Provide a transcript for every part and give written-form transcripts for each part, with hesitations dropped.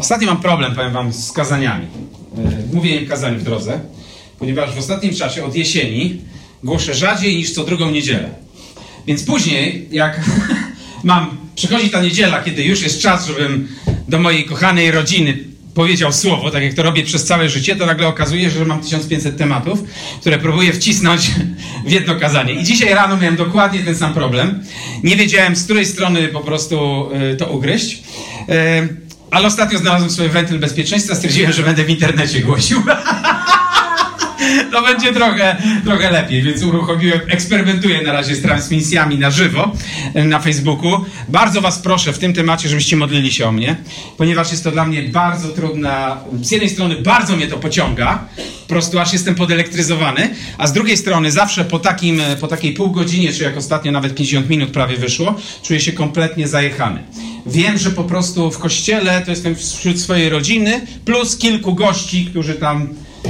Ostatnio mam problem, powiem wam, z kazaniami. Mówieniem kazań w drodze, ponieważ w ostatnim czasie, od jesieni, głoszę rzadziej niż co drugą niedzielę. Więc później, jak przychodzi ta niedziela, kiedy już jest czas, żebym do mojej kochanej rodziny powiedział słowo, tak jak to robię przez całe życie, to nagle okazuje się, że mam 1500 tematów, które próbuję wcisnąć w jedno kazanie. I dzisiaj rano miałem dokładnie ten sam problem. Nie wiedziałem, z której strony po prostu to ugryźć. Ale ostatnio znalazłem sobie wentyl bezpieczeństwa, stwierdziłem, że będę w internecie głosił. To będzie trochę lepiej, więc uruchomiłem, eksperymentuję na razie z transmisjami na żywo na Facebooku. Bardzo was proszę w tym temacie, żebyście modlili się o mnie, ponieważ jest to dla mnie bardzo trudna, z jednej strony bardzo mnie to pociąga, po prostu aż jestem podelektryzowany, a z drugiej strony zawsze po takiej pół godzinie, czy jak ostatnio nawet 50 minut prawie wyszło, czuję się kompletnie zajechany. Wiem, że po prostu w kościele to jestem wśród swojej rodziny, plus kilku gości, którzy tam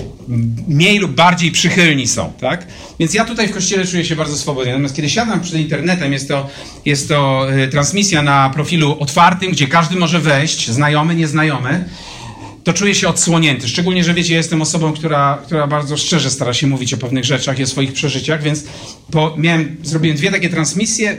mniej lub bardziej przychylni są, tak? Więc ja tutaj w kościele czuję się bardzo swobodnie. Natomiast kiedy siadam przed internetem, jest to transmisja na profilu otwartym, gdzie każdy może wejść, znajomy, nieznajomy, to czuję się odsłonięty. Szczególnie, że wiecie, ja jestem osobą, która bardzo szczerze stara się mówić o pewnych rzeczach i o swoich przeżyciach, więc zrobiłem 2 takie transmisje,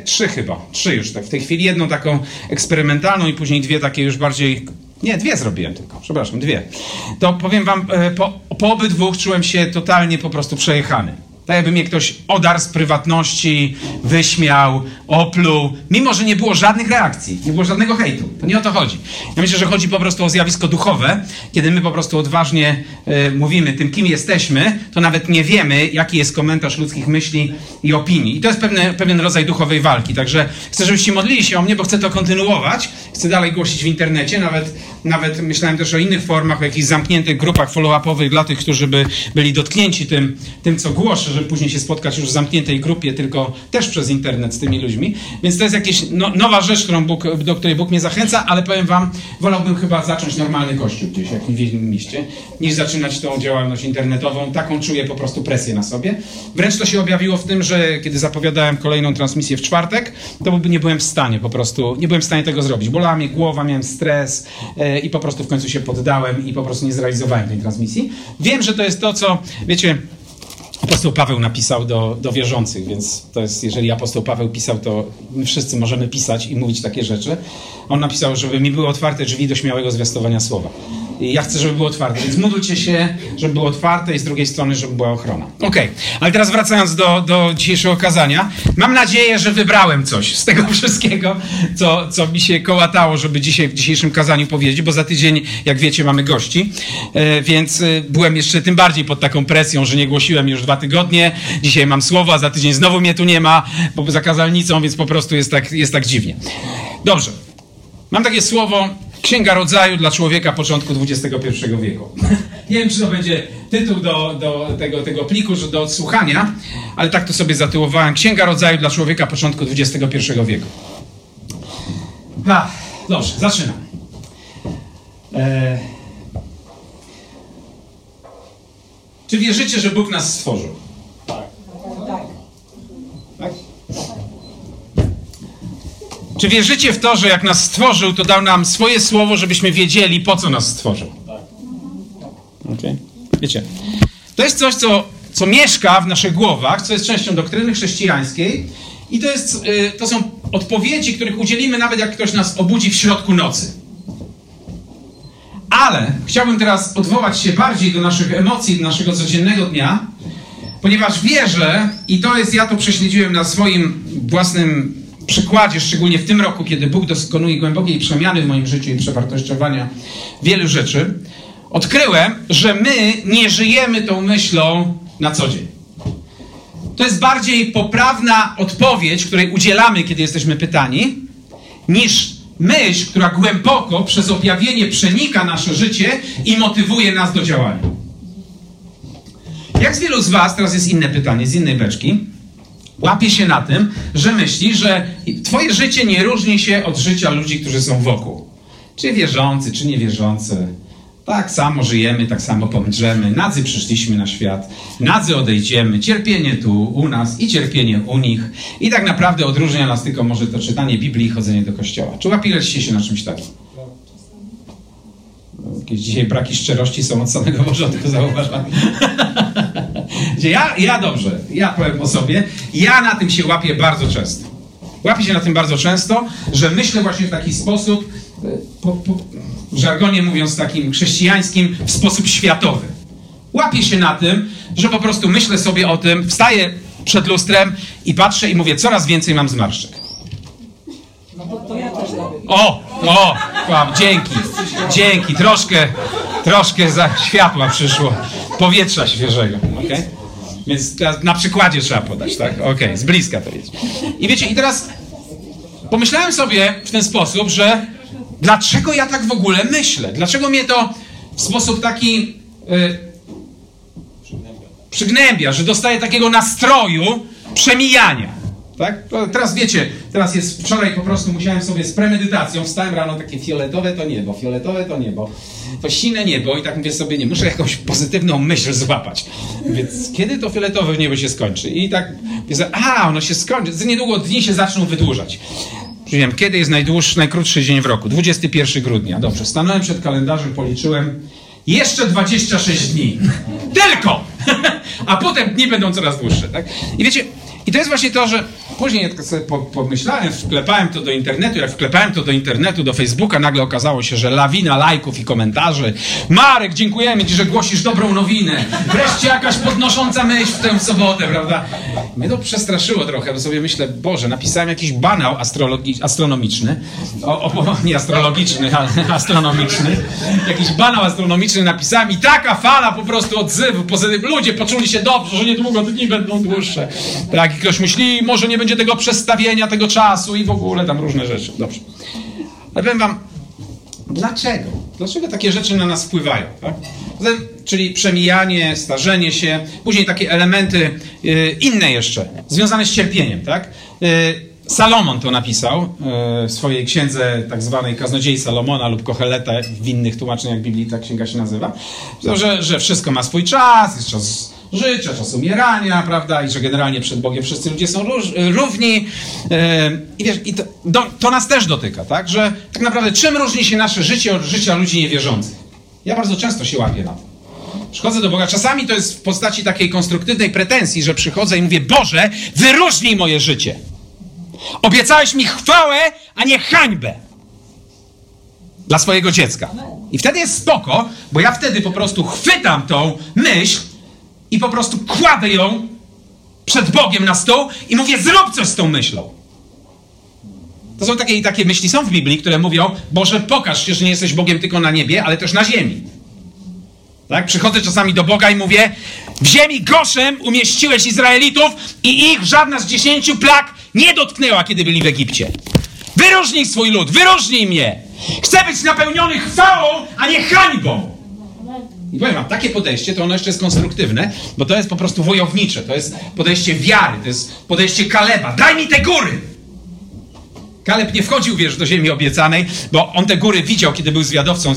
3 już tak w tej chwili. Jedną taką eksperymentalną i później 2 takie już bardziej... Nie, 2 zrobiłem tylko, przepraszam, 2. To powiem wam, po obydwu czułem się totalnie po prostu przejechany. Tak jakby mnie ktoś odarł z prywatności, wyśmiał, opluł, mimo że nie było żadnych reakcji, nie było żadnego hejtu. To nie o to chodzi. Ja myślę, że chodzi po prostu o zjawisko duchowe. Kiedy my po prostu odważnie mówimy tym, kim jesteśmy, to nawet nie wiemy, jaki jest komentarz ludzkich myśli i opinii. I to jest pewien rodzaj duchowej walki. Także chcę, żebyście modlili się o mnie, bo chcę to kontynuować. Chcę dalej głosić w internecie. Nawet myślałem też o innych formach, o jakichś zamkniętych grupach follow-upowych dla tych, którzy by byli dotknięci tym co głoszę, żeby później się spotkać już w zamkniętej grupie, tylko też przez internet z tymi ludźmi. Więc to jest jakaś nowa rzecz, do której Bóg mnie zachęca, ale powiem wam, wolałbym chyba zacząć normalny kościół gdzieś, jak w innym mieście, niż zaczynać tą działalność internetową. Taką czuję po prostu presję na sobie. Wręcz to się objawiło w tym, że kiedy zapowiadałem kolejną transmisję w czwartek, to nie byłem w stanie tego zrobić. Bolała mnie głowa, miałem stres i po prostu w końcu się poddałem i po prostu nie zrealizowałem tej transmisji. Wiem, że to jest to, co, wiecie, apostoł Paweł napisał do wierzących, więc to jest, jeżeli apostoł Paweł pisał, to my wszyscy możemy pisać i mówić takie rzeczy. On napisał, żeby mi były otwarte drzwi do śmiałego zwiastowania słowa. I ja chcę, żeby było otwarte, więc módlcie się, żeby było otwarte i z drugiej strony, żeby była ochrona. Okej, ale teraz wracając do dzisiejszego kazania. Mam nadzieję, że wybrałem coś z tego wszystkiego, co mi się kołatało, żeby dzisiaj w dzisiejszym kazaniu powiedzieć, bo za tydzień, jak wiecie, mamy gości, więc byłem jeszcze tym bardziej pod taką presją, że nie głosiłem już 2 tygodnie. Dzisiaj mam słowo, a za tydzień znowu mnie tu nie ma, bo za kazalnicą, więc po prostu jest tak dziwnie. Dobrze. Mam takie słowo, Księga Rodzaju dla człowieka początku XXI wieku. Nie wiem, czy to będzie tytuł do tego pliku, że do odsłuchania, ale tak to sobie zatytułowałem. Księga Rodzaju dla człowieka początku XXI wieku. Dobrze, zaczynam. Czy wierzycie, że Bóg nas stworzył? Tak. Czy wierzycie w to, że jak nas stworzył, to dał nam swoje słowo, żebyśmy wiedzieli, po co nas stworzył? Okay. Wiecie, to jest coś, co mieszka w naszych głowach, co jest częścią doktryny chrześcijańskiej i to są odpowiedzi, których udzielimy nawet jak ktoś nas obudzi w środku nocy. Ale chciałbym teraz odwołać się bardziej do naszych emocji, do naszego codziennego dnia, ponieważ wierzę, i ja to prześledziłem na swoim własnym przykładzie, szczególnie w tym roku, kiedy Bóg dokonuje głębokiej przemiany w moim życiu i przewartościowania wielu rzeczy, odkryłem, że my nie żyjemy tą myślą na co dzień. To jest bardziej poprawna odpowiedź, której udzielamy, kiedy jesteśmy pytani, niż myśl, która głęboko przez objawienie przenika nasze życie i motywuje nas do działania. Jak z wielu z was, teraz jest inne pytanie, z innej beczki, łapie się na tym, że myśli, że twoje życie nie różni się od życia ludzi, którzy są wokół. Czy wierzący, czy niewierzący. Tak samo żyjemy, tak samo pomrzemy. Nadzy przyszliśmy na świat, nadzy odejdziemy. Cierpienie tu u nas i cierpienie u nich. I tak naprawdę odróżnia nas tylko może to czytanie Biblii i chodzenie do kościoła. Czy łapiliście się na czymś takim? Jakieś dzisiaj braki szczerości są od samego początku, zauważam. Ja powiem o sobie, ja na tym się łapię bardzo często. Łapię się na tym bardzo często, że myślę właśnie w taki sposób, w żargonie mówiąc takim chrześcijańskim, w sposób światowy. Łapię się na tym, że po prostu myślę sobie o tym, wstaję przed lustrem i patrzę i mówię, coraz więcej mam zmarszczek. To ja też robię. Dzięki, troszkę za światła przyszło, powietrza świeżego, okej? Więc teraz na przykładzie trzeba podać, tak? Okej, z bliska to jest. I wiecie, i teraz pomyślałem sobie w ten sposób, że dlaczego ja tak w ogóle myślę? Dlaczego mnie to w sposób taki przygnębia, że dostaję takiego nastroju przemijania? Tak? Teraz wiecie, wczoraj po prostu musiałem sobie z premedytacją, wstałem rano, takie fioletowe to niebo, to sine niebo i tak mówię sobie, nie, muszę jakąś pozytywną myśl złapać. Więc kiedy to fioletowe niebo się skończy? I tak mówię, ono się skończy, za niedługo dni się zaczną wydłużać. Wiem, kiedy jest najkrótszy dzień w roku? 21 grudnia. Dobrze, stanąłem przed kalendarzem, policzyłem, jeszcze 26 dni. Tylko! A potem dni będą coraz dłuższe, tak? I wiecie, i to jest właśnie to, że później jak sobie pomyślałem, wklepałem to do internetu, jak wklepałem to do internetu, do Facebooka, nagle okazało się, że lawina lajków i komentarzy. Marek, dziękujemy Ci, że głosisz dobrą nowinę. Wreszcie jakaś podnosząca myśl w tę sobotę, prawda? Mnie to przestraszyło trochę, bo sobie myślę, Boże, napisałem jakiś banał astronomiczny. Nie astrologiczny, ale astronomiczny. Jakiś banał astronomiczny napisałem i taka fala po prostu odzywu. Ludzie poczuli się dobrze, że niedługo dni będą dłuższe. Tak, i ktoś myśli, może nie będzie tego przestawienia, tego czasu i w ogóle tam różne rzeczy. Dobrze. Ale powiem wam, dlaczego? Dlaczego takie rzeczy na nas wpływają? Tak? Czyli przemijanie, starzenie się, później takie elementy inne jeszcze, związane z cierpieniem. Tak? Salomon to napisał w swojej księdze tak zwanej Kaznodziei Salomona lub Koheleta, w innych tłumaczeniach Biblii ta księga się nazywa, że wszystko ma swój czas, jest czas życia, czas umierania, prawda, i że generalnie przed Bogiem wszyscy ludzie są równi. I wiesz, i to nas też dotyka, tak, że tak naprawdę czym różni się nasze życie od życia ludzi niewierzących? Ja bardzo często się łapię na to. Przychodzę do Boga, czasami to jest w postaci takiej konstruktywnej pretensji, że przychodzę i mówię, Boże, wyróżnij moje życie. Obiecałeś mi chwałę, a nie hańbę dla swojego dziecka. I wtedy jest spoko, bo ja wtedy po prostu chwytam tą myśl i po prostu kładę ją przed Bogiem na stół i mówię, zrób coś z tą myślą. To są takie myśli są w Biblii, które mówią, Boże, pokaż się, że nie jesteś Bogiem tylko na niebie, ale też na ziemi. Tak? Przychodzę czasami do Boga i mówię, w ziemi Goszem umieściłeś Izraelitów i ich żadna z 10 plag nie dotknęła, kiedy byli w Egipcie. Wyróżnij swój lud, wyróżnij mnie. Chcę być napełniony chwałą, a nie hańbą. I powiem wam, takie podejście, to ono jeszcze jest konstruktywne, bo to jest po prostu wojownicze, to jest podejście wiary, to jest podejście Kaleba. Daj mi te góry! Kaleb nie wchodził, wiesz, do ziemi obiecanej, bo on te góry widział, kiedy był zwiadowcą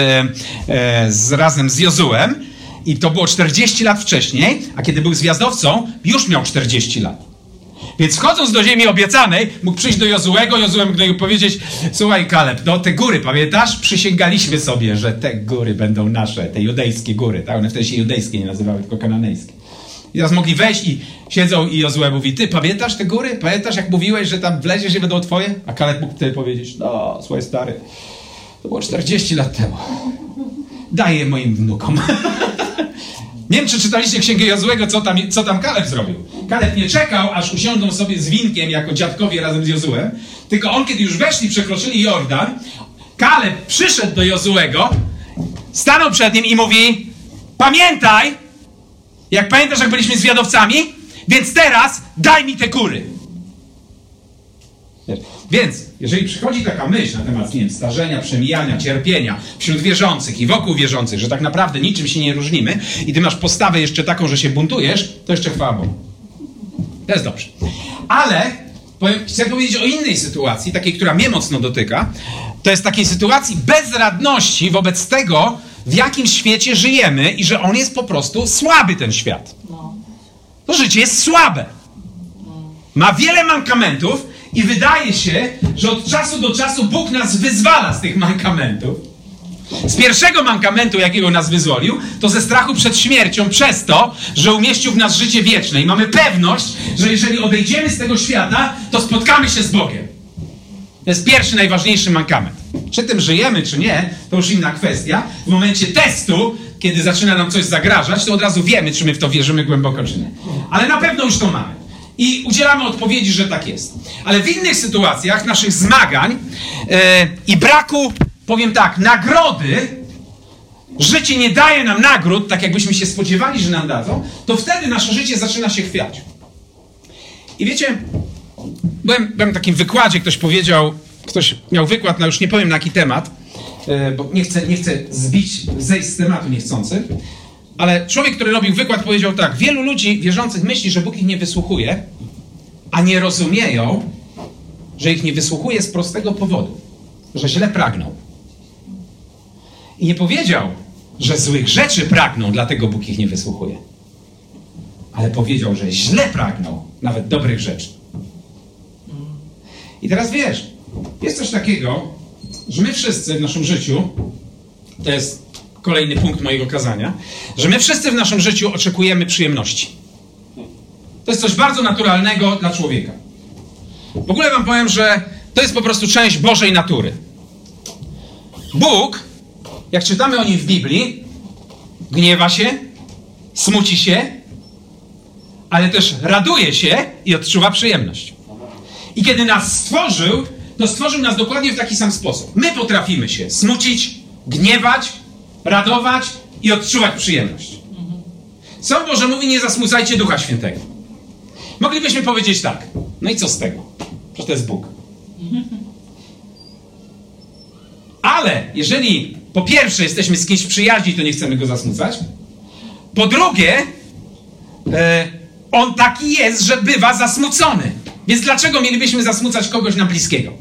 razem z Jozuem i to było 40 lat wcześniej, a kiedy był zwiadowcą, już miał 40 lat. Więc wchodząc do ziemi obiecanej, mógł przyjść do Jozuego, Jozue mógł powiedzieć, słuchaj Kaleb, no te góry, pamiętasz? Przysięgaliśmy sobie, że te góry będą nasze, te judejskie góry, tak? One wtedy się judejskie nie nazywały, tylko kananejskie. I teraz mogli wejść i siedzą i Jozue mówi, ty pamiętasz te góry? Pamiętasz jak mówiłeś, że tam wleziesz i będą twoje? A Kaleb mógł wtedy powiedzieć, no słuchaj stary, to było 40 lat temu. Daję je moim wnukom. Nie wiem, czy czytaliście księgę Jozuego, co tam Kaleb zrobił. Kaleb nie czekał, aż usiądą sobie z winkiem jako dziadkowie razem z Jozuem, tylko on, kiedy już weszli, przekroczyli Jordan, Kaleb przyszedł do Jozuego, stanął przed nim i mówi, pamiętaj, jak pamiętasz, jak byliśmy zwiadowcami, więc teraz daj mi te góry. Więc, jeżeli przychodzi taka myśl na temat, nie wiem, starzenia, przemijania, cierpienia wśród wierzących i wokół wierzących, że tak naprawdę niczym się nie różnimy i ty masz postawę jeszcze taką, że się buntujesz, to jeszcze chwała Bogu. To jest dobrze. Ale chcę powiedzieć o innej sytuacji, takiej, która mnie mocno dotyka. To jest takiej sytuacji bezradności wobec tego, w jakim świecie żyjemy i że on jest po prostu słaby, ten świat. To życie jest słabe. Ma wiele mankamentów i wydaje się, że od czasu do czasu Bóg nas wyzwala z tych mankamentów. Z pierwszego mankamentu, jakiego nas wyzwolił, to ze strachu przed śmiercią, przez to, że umieścił w nas życie wieczne. I mamy pewność, że jeżeli odejdziemy z tego świata, to spotkamy się z Bogiem. To jest pierwszy, najważniejszy mankament. Czy tym żyjemy, czy nie, to już inna kwestia. W momencie testu, kiedy zaczyna nam coś zagrażać, to od razu wiemy, czy my w to wierzymy głęboko, czy nie. Ale na pewno już to mamy. I udzielamy odpowiedzi, że tak jest. Ale w innych sytuacjach naszych zmagań i braku, powiem tak, nagrody, życie nie daje nam nagród, tak jakbyśmy się spodziewali, że nam dadzą, to wtedy nasze życie zaczyna się chwiać. I wiecie, byłem na takim wykładzie, ktoś miał wykład na już nie powiem na jaki temat, bo nie chcę zejść z tematu niechcący, ale człowiek, który robił wykład, powiedział tak: wielu ludzi wierzących myśli, że Bóg ich nie wysłuchuje, a nie rozumieją, że ich nie wysłuchuje z prostego powodu, że źle pragną. I nie powiedział, że złych rzeczy pragną, dlatego Bóg ich nie wysłuchuje. Ale powiedział, że źle pragną nawet dobrych rzeczy. I teraz wiesz, jest coś takiego, że my wszyscy w naszym życiu, to jest kolejny punkt mojego kazania, że my wszyscy w naszym życiu oczekujemy przyjemności. To jest coś bardzo naturalnego dla człowieka. W ogóle wam powiem, że to jest po prostu część Bożej natury. Bóg, jak czytamy o nim w Biblii, gniewa się, smuci się, ale też raduje się i odczuwa przyjemność. I kiedy nas stworzył, to stworzył nas dokładnie w taki sam sposób. My potrafimy się smucić, gniewać, radować i odczuwać przyjemność. Słowo Boże mówi: nie zasmucajcie Ducha Świętego. Moglibyśmy powiedzieć tak: no i co z tego? Przecież to jest Bóg. Ale jeżeli po pierwsze jesteśmy z kimś w przyjaźni, to nie chcemy go zasmucać. Po drugie, on taki jest, że bywa zasmucony. Więc dlaczego mielibyśmy zasmucać kogoś nam bliskiego?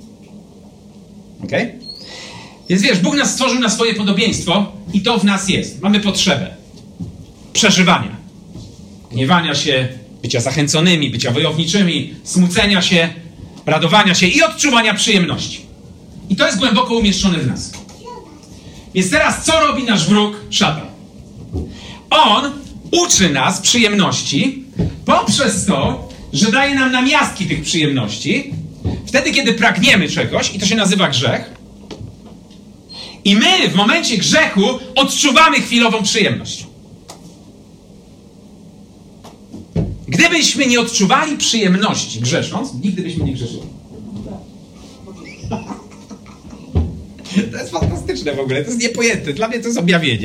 Okej? Więc wiesz, Bóg nas stworzył na swoje podobieństwo i to w nas jest. Mamy potrzebę przeżywania, gniewania się, bycia zachęconymi, bycia wojowniczymi, smucenia się, radowania się i odczuwania przyjemności. I to jest głęboko umieszczone w nas. Więc teraz co robi nasz wróg, szatan? On uczy nas przyjemności poprzez to, że daje nam namiastki tych przyjemności wtedy, kiedy pragniemy czegoś, i to się nazywa grzech. I my w momencie grzechu odczuwamy chwilową przyjemność. Gdybyśmy nie odczuwali przyjemności grzesząc, nigdy byśmy nie grzeszyli. To jest fantastyczne w ogóle, to jest niepojęte. Dla mnie to jest objawienie.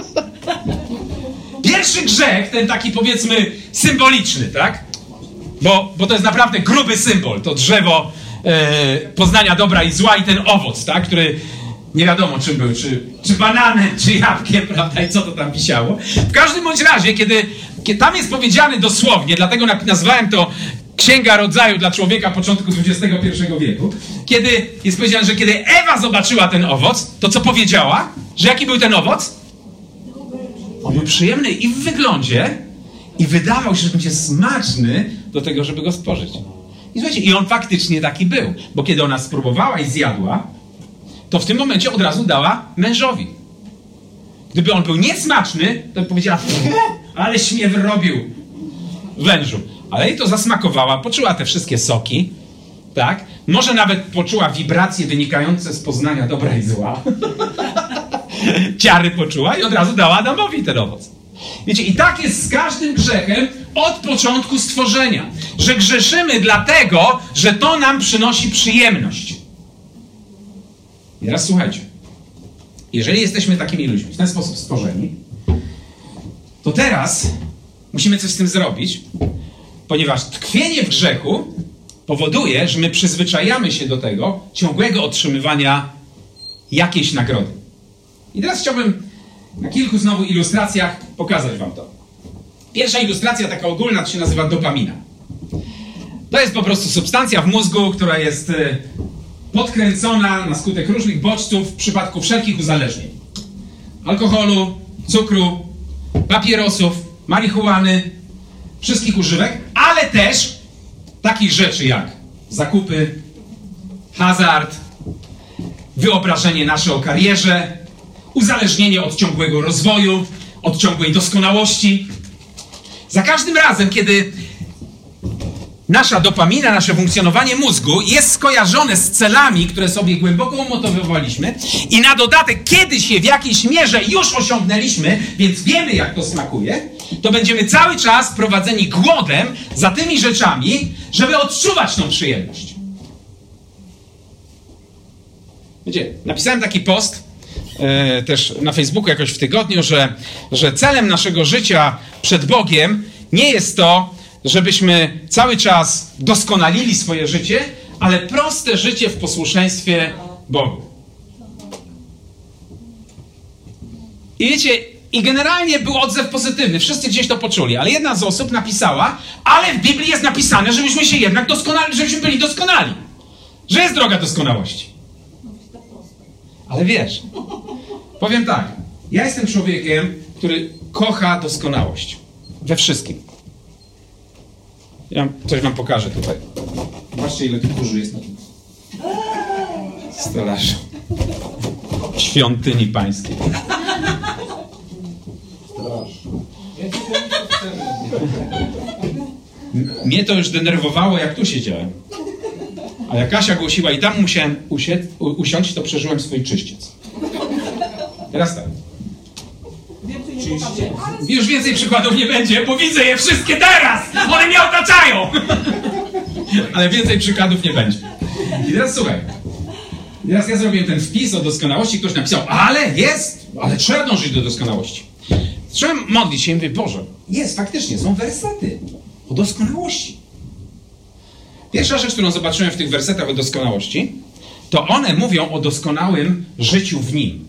Pierwszy grzech, ten taki powiedzmy symboliczny, tak? Bo to jest naprawdę gruby symbol. To drzewo poznania dobra i zła i ten owoc, tak? Który nie wiadomo czym był, czy bananem, czy jabłkiem, prawda? I co to tam wisiało. W każdym bądź razie, kiedy tam jest powiedziane dosłownie, dlatego nazwałem to Księga Rodzaju dla człowieka początku XXI wieku, kiedy jest powiedziane, że kiedy Ewa zobaczyła ten owoc, to co powiedziała? Że jaki był ten owoc? On był przyjemny i w wyglądzie, i wydawał się, że będzie smaczny do tego, żeby go spożyć. I słuchajcie, i on faktycznie taki był, bo kiedy ona spróbowała i zjadła, to w tym momencie od razu dała mężowi. Gdyby on był niesmaczny, to by powiedziała: aleś mnie wyrobił, wężu. Ale jej to zasmakowała, poczuła te wszystkie soki, tak? Może nawet poczuła wibracje wynikające z poznania dobra i zła. Ciary poczuła i od razu dała Adamowi ten owoc. Wiecie, i tak jest z każdym grzechem od początku stworzenia. Że grzeszymy dlatego, że to nam przynosi przyjemność. I teraz słuchajcie. Jeżeli jesteśmy takimi ludźmi, w ten sposób stworzeni, to teraz musimy coś z tym zrobić, ponieważ tkwienie w grzechu powoduje, że my przyzwyczajamy się do tego ciągłego otrzymywania jakiejś nagrody. I teraz chciałbym na kilku znowu ilustracjach pokazać wam to. Pierwsza ilustracja, taka ogólna, to się nazywa dopamina. To jest po prostu substancja w mózgu, która jest podkręcona na skutek różnych bodźców w przypadku wszelkich uzależnień. Alkoholu, cukru, papierosów, marihuany, wszystkich używek, ale też takich rzeczy jak zakupy, hazard, wyobrażenie nasze o karierze, uzależnienie od ciągłego rozwoju, od ciągłej doskonałości. Za każdym razem, kiedy nasza dopamina, nasze funkcjonowanie mózgu jest skojarzone z celami, które sobie głęboko umotywowaliśmy i na dodatek kiedyś je w jakiejś mierze już osiągnęliśmy, więc wiemy, jak to smakuje, to będziemy cały czas prowadzeni głodem za tymi rzeczami, żeby odczuwać tą przyjemność. Wiecie, napisałem taki post też na Facebooku jakoś w tygodniu, że celem naszego życia przed Bogiem nie jest to, żebyśmy cały czas doskonalili swoje życie, ale proste życie w posłuszeństwie Bogu. I wiecie, i generalnie był odzew pozytywny, wszyscy gdzieś to poczuli, ale jedna z osób napisała, ale w Biblii jest napisane, żebyśmy się jednak doskonali, żebyśmy byli doskonali, że jest droga doskonałości. Ale wiesz, powiem tak, ja jestem człowiekiem, który kocha doskonałość we wszystkim. Ja coś wam pokażę tutaj. Zobaczcie, ile tu kurzu jest na tym stolarzu. Świątyni pańskiej. Mnie to już denerwowało, jak tu siedziałem. A jak Kasia głosiła i tam musiałem usiąść, to przeżyłem swój czyściec. Teraz tak. Już więcej przykładów nie będzie, bo widzę je wszystkie teraz! One mnie otaczają! Ale więcej przykładów nie będzie. I teraz słuchaj. Teraz ja zrobiłem ten wpis o doskonałości, ktoś napisał, ale trzeba dążyć do doskonałości. Trzeba modlić się i mówić, Boże, faktycznie, są wersety o doskonałości. Pierwsza rzecz, którą zobaczyłem w tych wersetach o doskonałości, to one mówią o doskonałym życiu w Nim.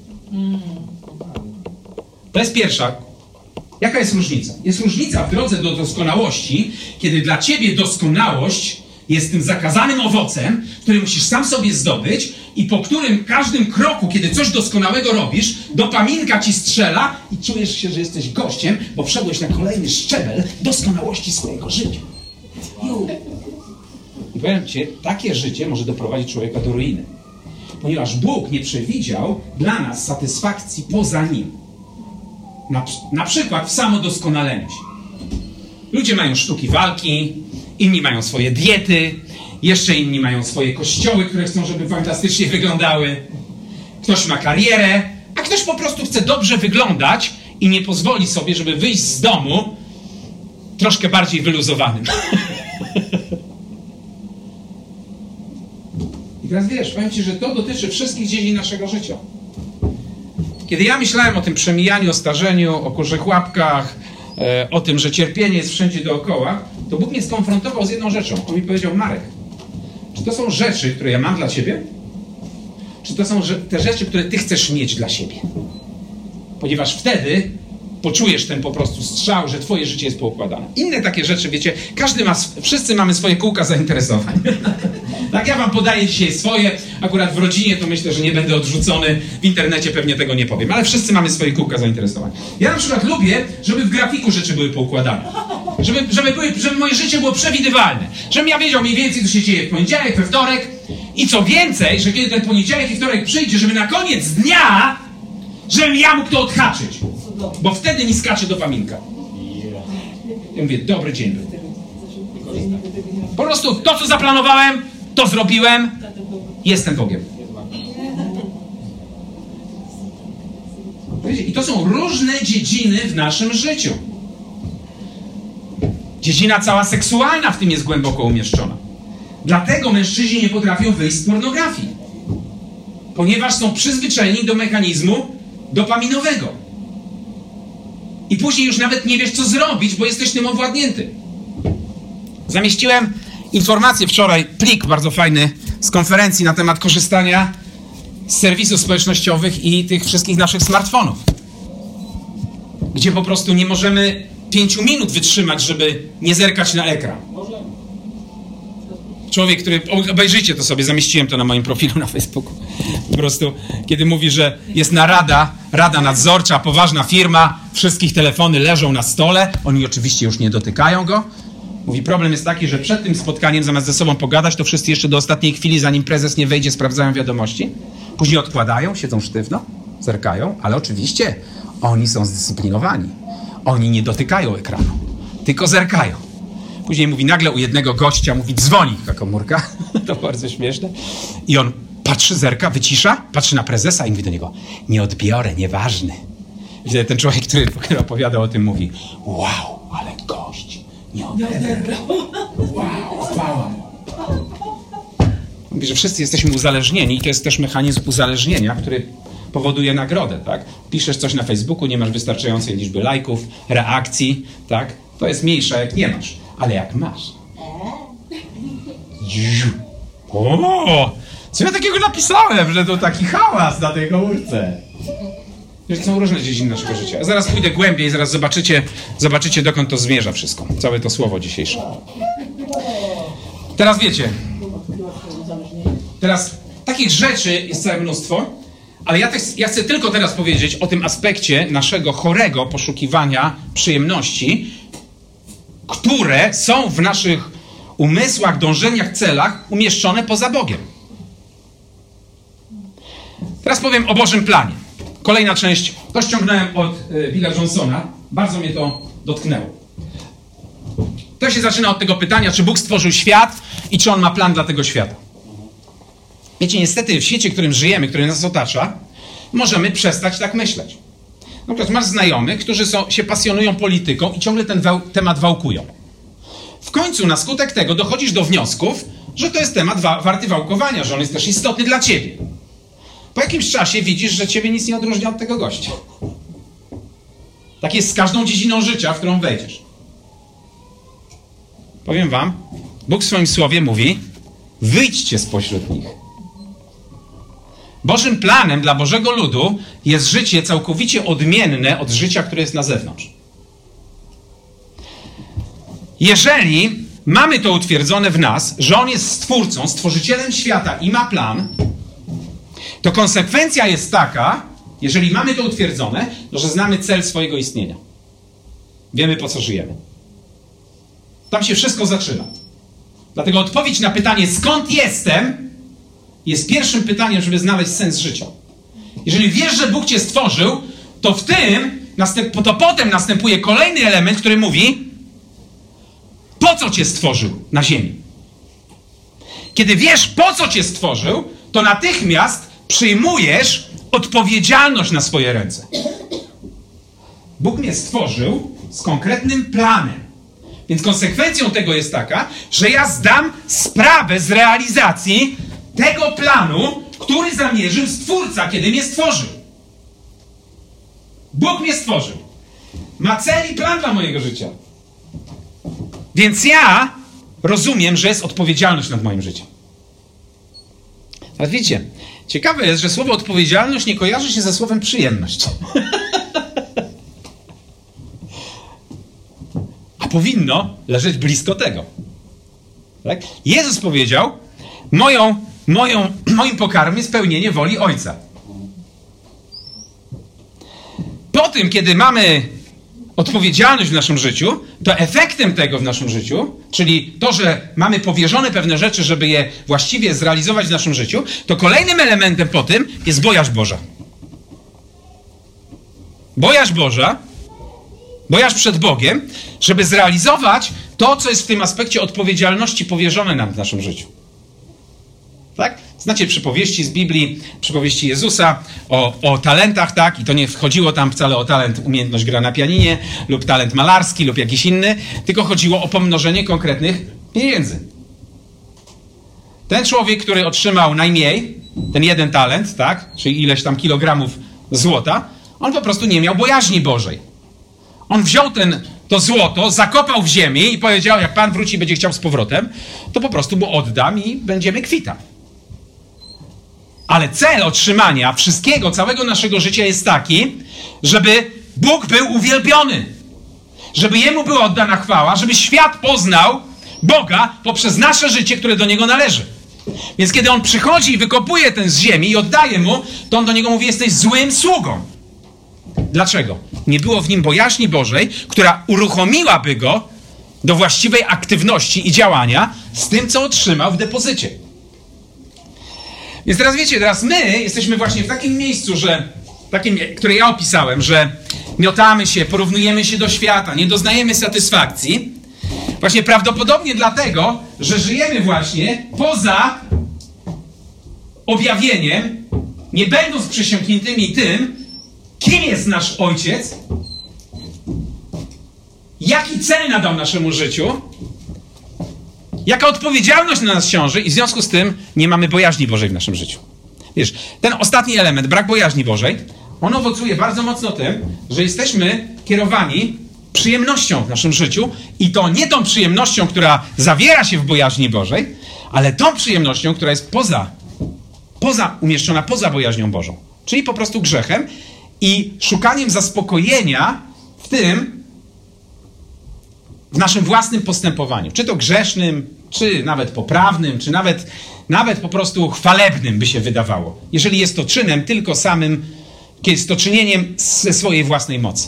To jest pierwsza. Jaka jest różnica? Jest różnica w drodze do doskonałości, kiedy dla ciebie doskonałość jest tym zakazanym owocem, który musisz sam sobie zdobyć i po którym każdym kroku, kiedy coś doskonałego robisz, dopaminka ci strzela i czujesz się, że jesteś gościem, bo wszedłeś na kolejny szczebel doskonałości swojego życia. I powiem ci, takie życie może doprowadzić człowieka do ruiny. Ponieważ Bóg nie przewidział dla nas satysfakcji poza Nim. Na przykład w samodoskonaleniu się. Ludzie mają sztuki walki, inni mają swoje diety, jeszcze inni mają swoje kościoły, które chcą, żeby fantastycznie wyglądały. Ktoś ma karierę, a ktoś po prostu chce dobrze wyglądać i nie pozwoli sobie, żeby wyjść z domu troszkę bardziej wyluzowanym. I teraz wiesz, powiem ci, że to dotyczy wszystkich dziedzin naszego życia. Kiedy ja myślałem o tym przemijaniu, o starzeniu, o kurzych łapkach, o tym, że cierpienie jest wszędzie dookoła, to Bóg mnie skonfrontował z jedną rzeczą. On mi powiedział, Marek, czy to są rzeczy, które ja mam dla ciebie? Czy to są te rzeczy, które ty chcesz mieć dla siebie? Ponieważ wtedy poczujesz ten po prostu strzał, że twoje życie jest poukładane. Inne takie rzeczy, wiecie, wszyscy mamy swoje kółka zainteresowań. Tak, ja wam podaję dzisiaj swoje, akurat w rodzinie to myślę, że nie będę odrzucony, w internecie pewnie tego nie powiem, ale wszyscy mamy swoje kółka zainteresowań. Ja na przykład lubię, żeby w grafiku rzeczy były poukładane. Żeby moje życie było przewidywalne. Żebym ja wiedział mniej więcej, co się dzieje w poniedziałek, we wtorek i co więcej, że kiedy ten poniedziałek i wtorek przyjdzie, żeby na koniec dnia, żebym ja mógł to odhaczyć. Bo wtedy mi skacze dopaminka. Ja mówię, dobry dzień był. Po prostu to, co zaplanowałem, to zrobiłem, jestem Bogiem. Wiecie, i to są różne dziedziny w naszym życiu. Dziedzina cała seksualna w tym jest głęboko umieszczona. Dlatego mężczyźni nie potrafią wyjść z pornografii. Ponieważ są przyzwyczajeni do mechanizmu dopaminowego. I później już nawet nie wiesz, co zrobić, bo jesteś tym owładnięty. Zamieściłem informację wczoraj, plik bardzo fajny z konferencji na temat korzystania z serwisów społecznościowych i tych wszystkich naszych smartfonów. Gdzie po prostu nie możemy 5 minut wytrzymać, żeby nie zerkać na ekran. Człowiek, który... Obejrzyjcie to sobie, zamieściłem to na moim profilu na Facebooku. Po prostu, kiedy mówi, że jest rada nadzorcza, poważna firma, wszystkich telefony leżą na stole, oni oczywiście już nie dotykają go. Mówi, problem jest taki, że przed tym spotkaniem, zamiast ze sobą pogadać, to wszyscy jeszcze do ostatniej chwili, zanim prezes nie wejdzie, sprawdzają wiadomości. Później odkładają, siedzą sztywno. zerkają, ale oczywiście oni są zdyscyplinowani. Oni nie dotykają ekranu, tylko zerkają. Później mówi nagle u jednego gościa, mówi dzwoni ta komórka, to bardzo śmieszne. I on patrzy, zerka, wycisza, patrzy na prezesa i mówi do niego, nie odbiorę, nieważny. I wtedy ten człowiek, który opowiadał o tym, mówi, wow, ale gość nie odebrał. Wow, chwała mu. Mówi, że wszyscy jesteśmy uzależnieni i to jest też mechanizm uzależnienia, który powoduje nagrodę, tak? Piszesz coś na Facebooku, nie masz wystarczającej liczby lajków, reakcji, tak? To jest mniejsze, jak nie masz. Ale jak masz... O! Co ja takiego napisałem, że to taki hałas na tej komórce? Są różne dziedziny naszego życia. Ja zaraz pójdę głębiej, zaraz zobaczycie, dokąd to zmierza wszystko. Całe to słowo dzisiejsze. Teraz wiecie. Teraz takich rzeczy jest całe mnóstwo, ale ja chcę tylko teraz powiedzieć o tym aspekcie naszego chorego poszukiwania przyjemności, które są w naszych umysłach, dążeniach, celach umieszczone poza Bogiem. Teraz powiem o Bożym planie. Kolejna część, to ściągnąłem od Billa Johnsona. Bardzo mnie to dotknęło. To się zaczyna od tego pytania, czy Bóg stworzył świat i czy On ma plan dla tego świata. Wiecie, niestety w świecie, w którym żyjemy, który nas otacza, możemy przestać tak myśleć. Na przykład masz znajomych, którzy się pasjonują polityką i ciągle ten temat wałkują. W końcu na skutek tego dochodzisz do wniosków, że to jest temat warty wałkowania, że on jest też istotny dla ciebie. Po jakimś czasie widzisz, że ciebie nic nie odróżnia od tego gościa. Tak jest z każdą dziedziną życia, w którą wejdziesz. Powiem wam, Bóg w swoim słowie mówi, wyjdźcie spośród nich. Bożym planem dla Bożego ludu jest życie całkowicie odmienne od życia, które jest na zewnątrz. Jeżeli mamy to utwierdzone w nas, że On jest Stwórcą, Stworzycielem świata i ma plan, to konsekwencja jest taka, jeżeli mamy to utwierdzone, że znamy cel swojego istnienia. Wiemy, po co żyjemy. Tam się wszystko zaczyna. Dlatego odpowiedź na pytanie, skąd jestem, jest pierwszym pytaniem, żeby znaleźć sens życia. Jeżeli wiesz, że Bóg cię stworzył, to potem następuje kolejny element, który mówi, po co cię stworzył na ziemi. Kiedy wiesz, po co cię stworzył, to natychmiast przyjmujesz odpowiedzialność na swoje ręce. Bóg mnie stworzył z konkretnym planem. Więc konsekwencją tego jest taka, że ja zdam sprawę z realizacji tego planu, który zamierzył Stwórca, kiedy mnie stworzył. Bóg mnie stworzył. Ma cel i plan dla mojego życia. Więc ja rozumiem, że jest odpowiedzialność nad moim życiem. Ale wiecie, ciekawe jest, że słowo odpowiedzialność nie kojarzy się ze słowem przyjemność. A powinno leżeć blisko tego. Tak? Jezus powiedział, moim pokarmem jest spełnienie woli Ojca. Po tym, kiedy mamy odpowiedzialność w naszym życiu, to efektem tego w naszym życiu, czyli to, że mamy powierzone pewne rzeczy, żeby je właściwie zrealizować w naszym życiu, to kolejnym elementem po tym jest bojaźń Boża. Bojaźń Boża, bojaźń przed Bogiem, żeby zrealizować to, co jest w tym aspekcie odpowiedzialności powierzone nam w naszym życiu. Tak? Znacie przypowieści z Biblii, przypowieści Jezusa o talentach, tak? I to nie wchodziło tam wcale o talent, umiejętność gra na pianinie, lub talent malarski, lub jakiś inny, tylko chodziło o pomnożenie konkretnych pieniędzy. Ten człowiek, który otrzymał najmniej, ten jeden talent, tak? Czyli ileś tam kilogramów złota, on po prostu nie miał bojaźni Bożej. On wziął to złoto, zakopał w ziemi i powiedział, jak Pan wróci i będzie chciał z powrotem, to po prostu mu oddam i będziemy kwita. Ale cel otrzymania wszystkiego, całego naszego życia jest taki, żeby Bóg był uwielbiony. Żeby Jemu była oddana chwała, żeby świat poznał Boga poprzez nasze życie, które do Niego należy. Więc kiedy On przychodzi i wykopuje ten z ziemi i oddaje Mu, to On do Niego mówi, jesteś złym sługą. Dlaczego? Nie było w nim bojaźni Bożej, która uruchomiłaby Go do właściwej aktywności i działania z tym, co otrzymał w depozycie. Więc teraz wiecie, teraz my jesteśmy właśnie w takim miejscu, że takim, które ja opisałem, że miotamy się, porównujemy się do świata, nie doznajemy satysfakcji, właśnie prawdopodobnie dlatego, że żyjemy właśnie poza objawieniem, nie będąc przysiągniętymi tym, kim jest nasz Ojciec, jaki cel nadał naszemu życiu, jaka odpowiedzialność na nas ciąży i w związku z tym nie mamy bojaźni Bożej w naszym życiu. Wiesz, ten ostatni element, brak bojaźni Bożej, on owocuje bardzo mocno tym, że jesteśmy kierowani przyjemnością w naszym życiu i to nie tą przyjemnością, która zawiera się w bojaźni Bożej, ale tą przyjemnością, która jest umieszczona poza bojaźnią Bożą. Czyli po prostu grzechem i szukaniem zaspokojenia w naszym własnym postępowaniu. Czy to grzesznym, czy nawet poprawnym, czy nawet po prostu chwalebnym by się wydawało. Jeżeli jest to czynem tylko samym, kiedy jest to czynieniem ze swojej własnej mocy.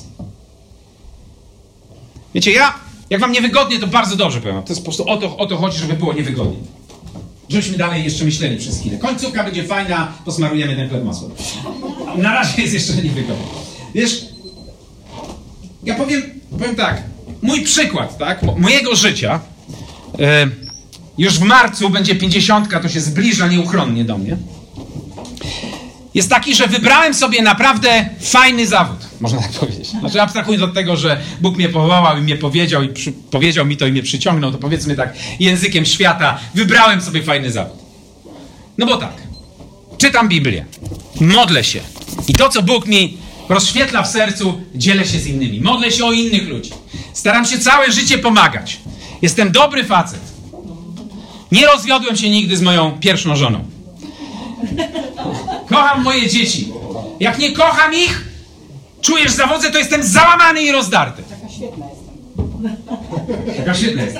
Wiecie, jak wam niewygodnie, to bardzo dobrze powiem. To jest po prostu o to chodzi, żeby było niewygodnie. Żebyśmy dalej jeszcze myśleli przez chwilę. Końcówka będzie fajna, posmarujemy ten chleb masłem. Na razie jest jeszcze niewygodnie. Wiesz, ja powiem tak, mój przykład, tak, mojego życia, już w marcu będzie 50, to się zbliża nieuchronnie do mnie, jest taki, że wybrałem sobie naprawdę fajny zawód, można tak powiedzieć. Znaczy abstrahując od tego, że Bóg mnie powołał i mnie powiedział mi to i mnie przyciągnął, to powiedzmy tak językiem świata, wybrałem sobie fajny zawód. No bo tak, czytam Biblię, modlę się i to, co Bóg mi rozświetla w sercu, dzielę się z innymi. Modlę się o innych ludzi. Staram się całe życie pomagać. Jestem dobry facet. Nie rozwiodłem się nigdy z moją pierwszą żoną. Kocham moje dzieci. Jak nie kocham ich, czujesz zawodzę, to jestem załamany i rozdarty. Taka świetna jestem. Taka świetna jest.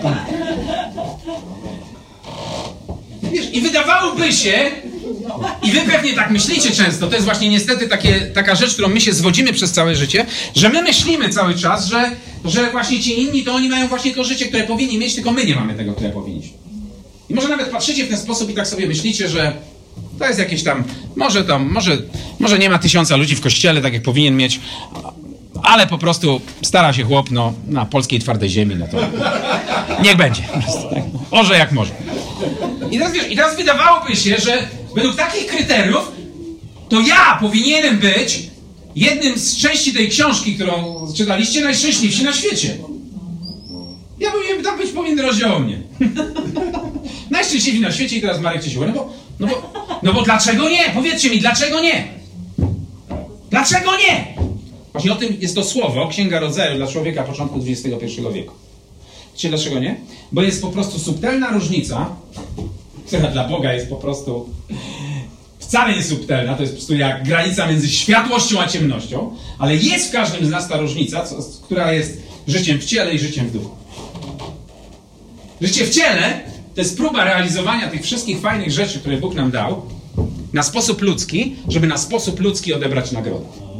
Wiesz, i wydawałoby się, i wy pewnie tak myślicie często, to jest właśnie niestety taka rzecz, którą my się zwodzimy przez całe życie, że my myślimy cały czas, że właśnie ci inni, to oni mają właśnie to życie, które powinni mieć, tylko my nie mamy tego, które powinniśmy. I może nawet patrzycie w ten sposób i tak sobie myślicie, że to jest jakieś tam, może nie ma 1000 ludzi w kościele, tak jak powinien mieć, ale po prostu stara się chłop, na polskiej twardej ziemi, no to niech będzie. Orze jak może. I teraz wydawałoby się, że według takich kryteriów to ja powinienem być jednym z części tej książki, którą czytaliście, najszczęśliwsi na świecie. Ja powinienem tam być powinien rozdział o mnie. Najszczęśliwsi na świecie i teraz Marek Ciesiło. No bo dlaczego nie? Powiedzcie mi, dlaczego nie? Dlaczego nie? Właśnie o tym jest to słowo, Księga Rodzaju dla człowieka początku XXI wieku. Wiecie dlaczego nie? Bo jest po prostu subtelna różnica, która dla Boga jest po prostu wcale nie subtelna, to jest po prostu jak granica między światłością a ciemnością, ale jest w każdym z nas ta różnica, która jest życiem w ciele i życiem w duchu. Życie w ciele to jest próba realizowania tych wszystkich fajnych rzeczy, które Bóg nam dał, na sposób ludzki, żeby na sposób ludzki odebrać nagrodę.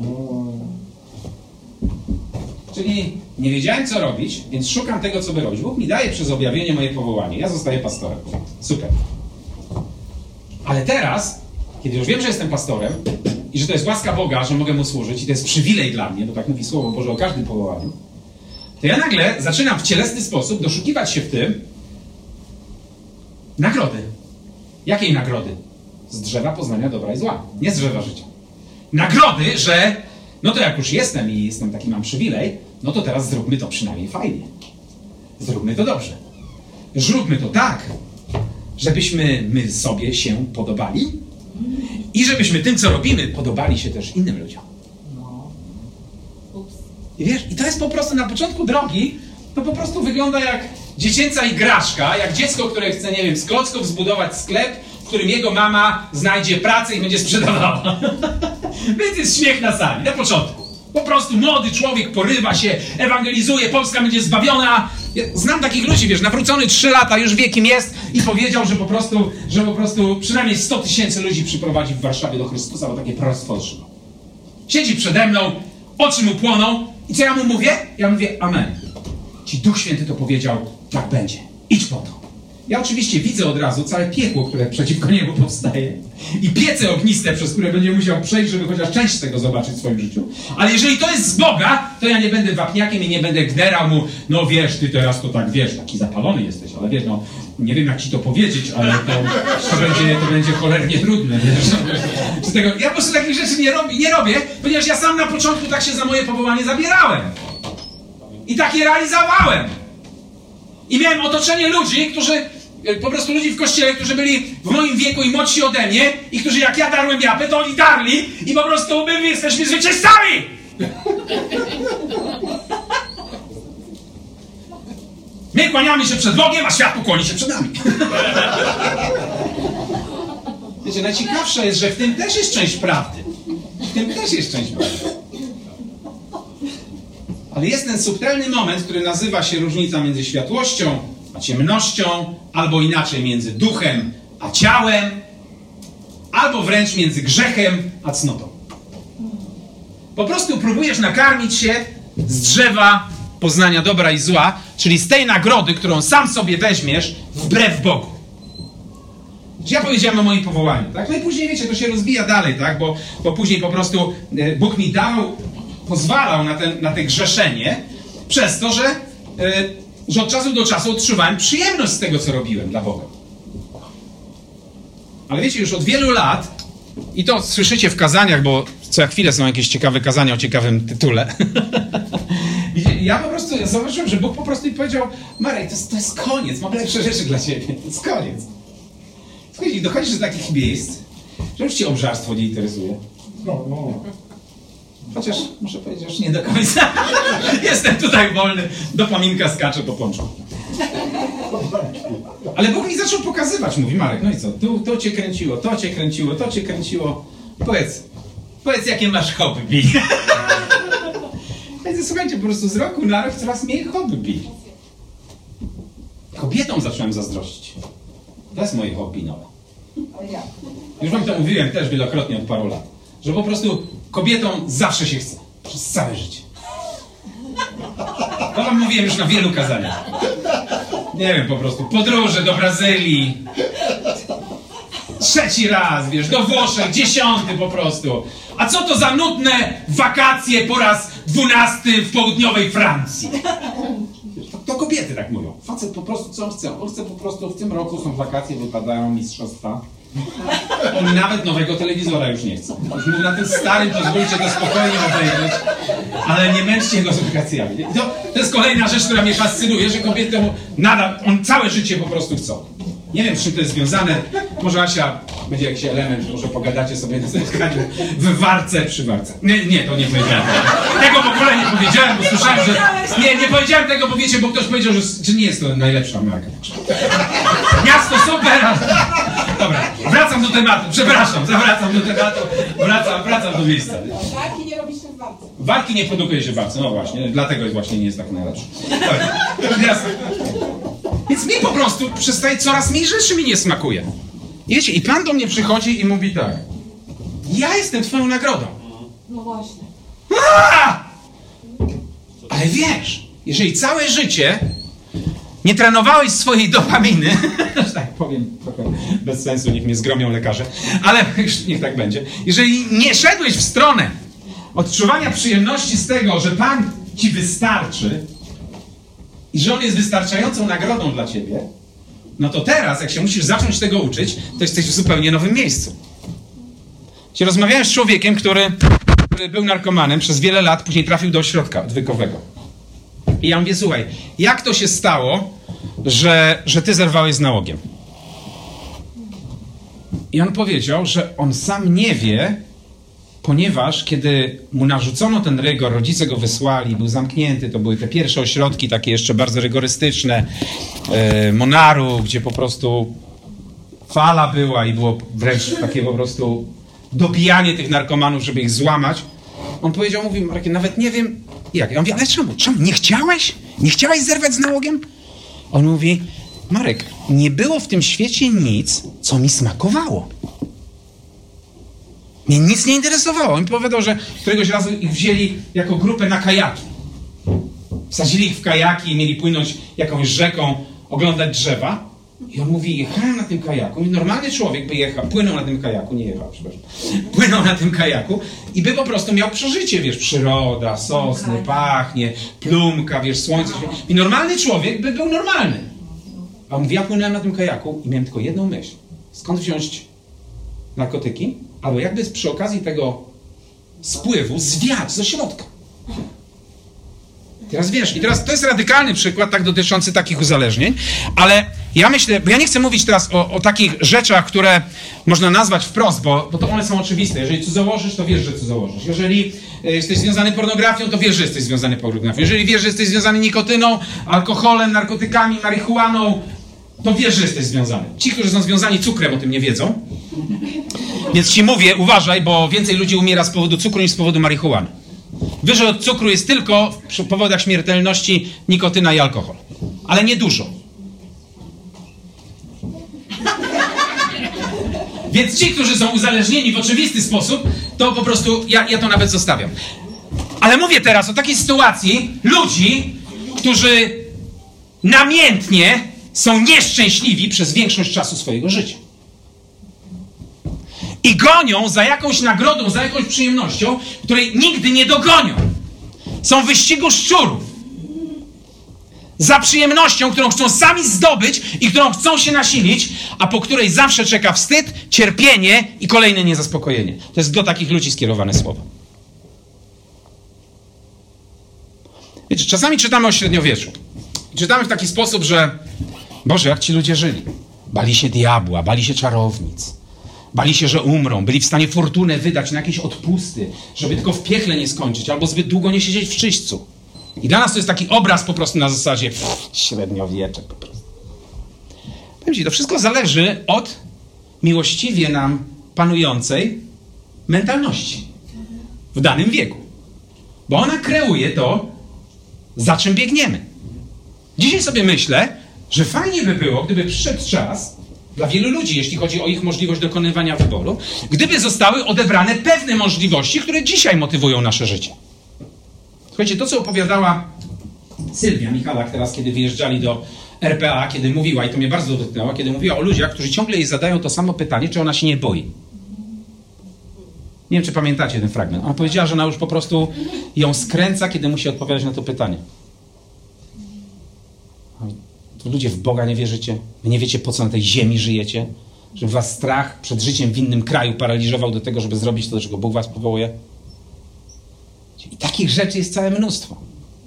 Czyli nie wiedziałem, co robić, więc szukam tego, co by robić. Bóg mi daje przez objawienie moje powołanie. Ja zostaję pastorem. Super. Ale teraz, kiedy już wiem, że jestem pastorem i że to jest łaska Boga, że mogę Mu służyć i to jest przywilej dla mnie, bo tak mówi Słowo Boże o każdym powołaniu, to ja nagle zaczynam w cielesny sposób doszukiwać się w tym nagrody. Jakiej nagrody? Z drzewa poznania dobra i zła. Nie z drzewa życia. Nagrody, że no to jak już jestem i jestem taki, mam przywilej, no to teraz zróbmy to przynajmniej fajnie. Zróbmy to dobrze. Zróbmy to tak, żebyśmy my sobie się podobali i żebyśmy tym, co robimy, podobali się też innym ludziom. I wiesz, i to jest po prostu na początku drogi, to po prostu wygląda jak dziecięca igraszka, jak dziecko, które chce, nie wiem, z klocków zbudować sklep, w którym jego mama znajdzie pracę i będzie sprzedawała. Więc jest śmiech na sali, na początku. Po prostu młody człowiek porywa się, ewangelizuje, Polska będzie zbawiona. Ja znam takich ludzi, wiesz, nawrócony 3 lata, już wie kim jest i powiedział, że po prostu przynajmniej 100 000 ludzi przyprowadzi w Warszawie do Chrystusa, bo takie proroctwo otrzymał. Siedzi przede mną, oczy mu płoną i co ja mu mówię? Ja mówię, amen. Ci Duch Święty to powiedział, tak będzie. Idź po to. Ja oczywiście widzę od razu całe piekło, które przeciwko niemu powstaje i piece ogniste, przez które będzie musiał przejść, żeby chociaż część z tego zobaczyć w swoim życiu. Ale jeżeli to jest z Boga, to ja nie będę wapniakiem i nie będę gnerał mu, no wiesz, ty teraz to tak, wiesz, taki zapalony jesteś, ale wiesz, no, nie wiem jak ci to powiedzieć, ale to będzie cholernie trudne, wiesz. Z tego, ja po prostu takich rzeczy nie robię, ponieważ ja sam na początku tak się za moje powołanie zabierałem. I tak je realizowałem. I miałem otoczenie ludzi, po prostu ludzi w kościele, którzy byli w moim wieku i młodsi ode mnie i którzy jak ja darłem japę, to oni darli i po prostu my jesteśmy zwycięzcami! My kłaniamy się przed Bogiem, a świat pokłoni się przed nami. Wiecie, najciekawsze jest, że w tym też jest część prawdy. W tym też jest część prawdy. Ale jest ten subtelny moment, który nazywa się różnica między światłością a ciemnością, albo inaczej między duchem a ciałem, albo wręcz między grzechem a cnotą. Po prostu próbujesz nakarmić się z drzewa poznania dobra i zła, czyli z tej nagrody, którą sam sobie weźmiesz wbrew Bogu. Ja powiedziałem o moim powołaniu, tak? No i później, wiecie, to się rozwija dalej, tak? Bo później po prostu Bóg mi pozwalał na te grzeszenie przez to, że od czasu do czasu odczuwałem przyjemność z tego, co robiłem dla Boga. Ale wiecie, już od wielu lat, i to słyszycie w kazaniach, bo co chwilę są jakieś ciekawe kazania o ciekawym tytule. Ja po prostu zauważyłem, że Bóg po prostu mi powiedział: Marek, to jest koniec, mam lepsze rzeczy dla ciebie, to jest koniec. Słuchajcie, dochodzisz do takich miejsc, że już cię obżarstwo nie interesuje. Chociaż muszę powiedzieć, że nie do końca. Jestem tutaj wolny, dopaminka skacze po pączku. Ale Bóg mi zaczął pokazywać, mówi: Marek, no i co, to cię kręciło, to cię kręciło, to cię kręciło. Powiedz jakie masz hobby. Więc słuchajcie, po prostu z roku na rok coraz mniej hobby. Kobietom zacząłem zazdrościć. To jest moje hobby nowe. Już wam to mówiłem też wielokrotnie od paru lat, że po prostu kobietom zawsze się chce. Przez całe życie. To wam mówiłem już na wielu kazaniach. Nie wiem, po prostu podróże do Brazylii. 3. raz, wiesz, do Włoszech, 10. po prostu. A co to za nudne wakacje po raz 12 w południowej Francji? To kobiety tak mówią. Facet po prostu co on chce? On chce po prostu, w tym roku są wakacje, wypadają mistrzostwa. On nawet nowego telewizora już nie chce. Już mówi: na tym starym pozwólcie to spokojnie obejrzeć, ale nie męczcie go z wakacjami. To jest kolejna rzecz, która mnie fascynuje, że kobiety on całe życie po prostu chcą. Nie wiem, z czym to jest związane. Może Asia, będzie jakiś element, może pogadacie sobie na spotkaniu w Warce przy Warce. Nie, to nie powiedziałem. Tego w ogóle nie powiedziałem, bo słyszałem, że... Nie powiedziałem tego, bo wiecie, bo ktoś powiedział, że nie jest to najlepsza marka. Miasto super! Dobra, wracam do tematu. Przepraszam, zawracam do tematu. Wracam do miejsca. Warki nie robi się w Warce. Warki nie produkuje się w Warce, no właśnie. Dlatego właśnie nie jest tak najlepszy. Dobra, więc mi po prostu przestaje, coraz mniej rzeczy mi nie smakuje. I wiecie, i Pan do mnie przychodzi i mówi tak: ja jestem twoją nagrodą. No właśnie. Ale wiesz, jeżeli całe życie nie trenowałeś swojej dopaminy, że tak powiem, trochę bez sensu, niech mnie zgromią lekarze, ale niech tak będzie. Jeżeli nie szedłeś w stronę odczuwania przyjemności z tego, że Pan ci wystarczy i że On jest wystarczającą nagrodą dla ciebie, no to teraz, jak się musisz zacząć tego uczyć, to jesteś w zupełnie nowym miejscu. Rozmawiałem z człowiekiem, który był narkomanem przez wiele lat, później trafił do ośrodka odwykowego. I ja mówię: słuchaj, jak to się stało, że ty zerwałeś z nałogiem? I on powiedział, że on sam nie wie, ponieważ kiedy mu narzucono ten rygor, rodzice go wysłali, był zamknięty, to były te pierwsze ośrodki takie jeszcze bardzo rygorystyczne, Monaru, gdzie po prostu fala była i było wręcz takie po prostu dobijanie tych narkomanów, żeby ich złamać. On powiedział, mówi: Marek, nawet nie wiem jak. Ja mówię: ale czemu? Nie chciałeś? Nie chciałeś zerwać z nałogiem? On mówi: Marek, nie było w tym świecie nic, co mi smakowało. Mnie nic nie interesowało. On mi powiedział, że któregoś razu ich wzięli jako grupę na kajaki. Wsadzili ich w kajaki i mieli płynąć jakąś rzeką, oglądać drzewa. I on mówi, jechałem na tym kajaku. I normalny człowiek by jechał, płynął na tym kajaku, nie jechał, przepraszam. Płynął na tym kajaku i by po prostu miał przeżycie, wiesz, przyroda, sosny, pachnie, plumka, wiesz, słońce. I normalny człowiek by był normalny. A on mówi, ja płynąłem na tym kajaku i miałem tylko jedną myśl. Skąd wziąć narkotyki? Albo jakby przy okazji tego spływu zwiać ze środka. Teraz wiesz, i teraz to jest radykalny przykład tak dotyczący takich uzależnień, ale ja myślę, bo ja nie chcę mówić teraz o takich rzeczach, które można nazwać wprost, bo to one są oczywiste. Jeżeli cudzołożysz, to wiesz, że cudzołożysz. Jeżeli jesteś związany pornografią, to wiesz, że jesteś związany pornografią. Jeżeli wiesz, że jesteś związany nikotyną, alkoholem, narkotykami, marihuaną, to wiesz, że jesteś związany. Ci, którzy są związani cukrem, o tym nie wiedzą. Więc ci mówię, uważaj, bo więcej ludzi umiera z powodu cukru niż z powodu marihuany. Wyżej od cukru jest tylko przy powodach śmiertelności nikotyna i alkohol. Ale nie dużo. Więc ci, którzy są uzależnieni w oczywisty sposób, to po prostu ja to nawet zostawiam. Ale mówię teraz o takiej sytuacji ludzi, którzy namiętnie są nieszczęśliwi przez większość czasu swojego życia. I gonią za jakąś nagrodą, za jakąś przyjemnością, której nigdy nie dogonią. Są w wyścigu szczurów. Za przyjemnością, którą chcą sami zdobyć i którą chcą się nasilić, a po której zawsze czeka wstyd, cierpienie i kolejne niezaspokojenie. To jest do takich ludzi skierowane słowo. Wiecie, czasami czytamy o średniowieczu. Czytamy w taki sposób, że Boże, jak ci ludzie żyli. Bali się diabła, bali się czarownic. Bali się, że umrą. Byli w stanie fortunę wydać na jakieś odpusty, żeby tylko w piekle nie skończyć, albo zbyt długo nie siedzieć w czyśćcu. I dla nas to jest taki obraz po prostu na zasadzie średniowiecze po prostu. Powiem ci, to wszystko zależy od miłościwie nam panującej mentalności w danym wieku. Bo ona kreuje to, za czym biegniemy. Dzisiaj sobie myślę, że fajnie by było, gdyby przyszedł czas dla wielu ludzi, jeśli chodzi o ich możliwość dokonywania wyboru, gdyby zostały odebrane pewne możliwości, które dzisiaj motywują nasze życie. Słuchajcie, to co opowiadała Sylwia Michalak teraz, kiedy wyjeżdżali do RPA, kiedy mówiła, i to mnie bardzo dotknęło, kiedy mówiła o ludziach, którzy ciągle jej zadają to samo pytanie, czy ona się nie boi. Nie wiem, czy pamiętacie ten fragment. Ona powiedziała, że ona już po prostu ją skręca, kiedy musi odpowiadać na to pytanie. To ludzie w Boga nie wierzycie. Wy nie wiecie, po co na tej ziemi żyjecie. Żeby was strach przed życiem w innym kraju paraliżował do tego, żeby zrobić to, do czego Bóg was powołuje. I takich rzeczy jest całe mnóstwo.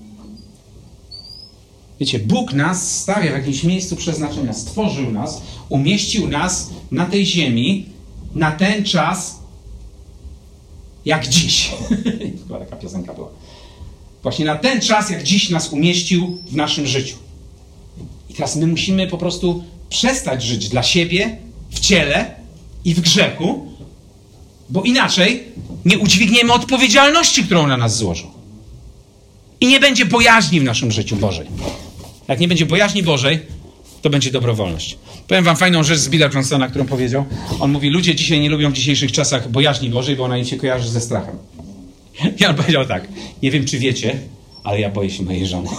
Wiecie, Bóg nas stawia w jakimś miejscu przeznaczenia. Stworzył nas, umieścił nas na tej ziemi na ten czas, jak dziś. Chyba taka piosenka była. Właśnie na ten czas, jak dziś nas umieścił w naszym życiu. I teraz my musimy po prostu przestać żyć dla siebie, w ciele i w grzechu, bo inaczej nie udźwigniemy odpowiedzialności, którą na nas złożył. I nie będzie bojaźni w naszym życiu Bożej. Jak nie będzie bojaźni Bożej, to będzie dobrowolność. Powiem wam fajną rzecz z Billa Johnsona, którą powiedział. On mówi, ludzie dzisiaj nie lubią w dzisiejszych czasach bojaźni Bożej, bo ona im się kojarzy ze strachem. I on powiedział tak, nie wiem, czy wiecie, ale ja boję się mojej żony.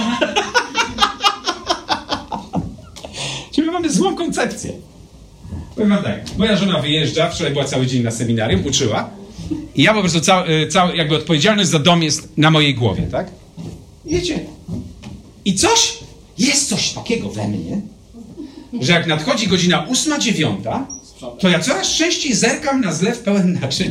Czyli my mamy złą koncepcję. Powiem wam tak, moja żona wyjeżdża, wczoraj była cały dzień na seminarium, uczyła i ja po prostu jakby odpowiedzialność za dom jest na mojej głowie, tak? Wiecie? I jest coś takiego we mnie, że jak nadchodzi godzina 8-9, to ja coraz częściej zerkam na zlew pełen naczyń.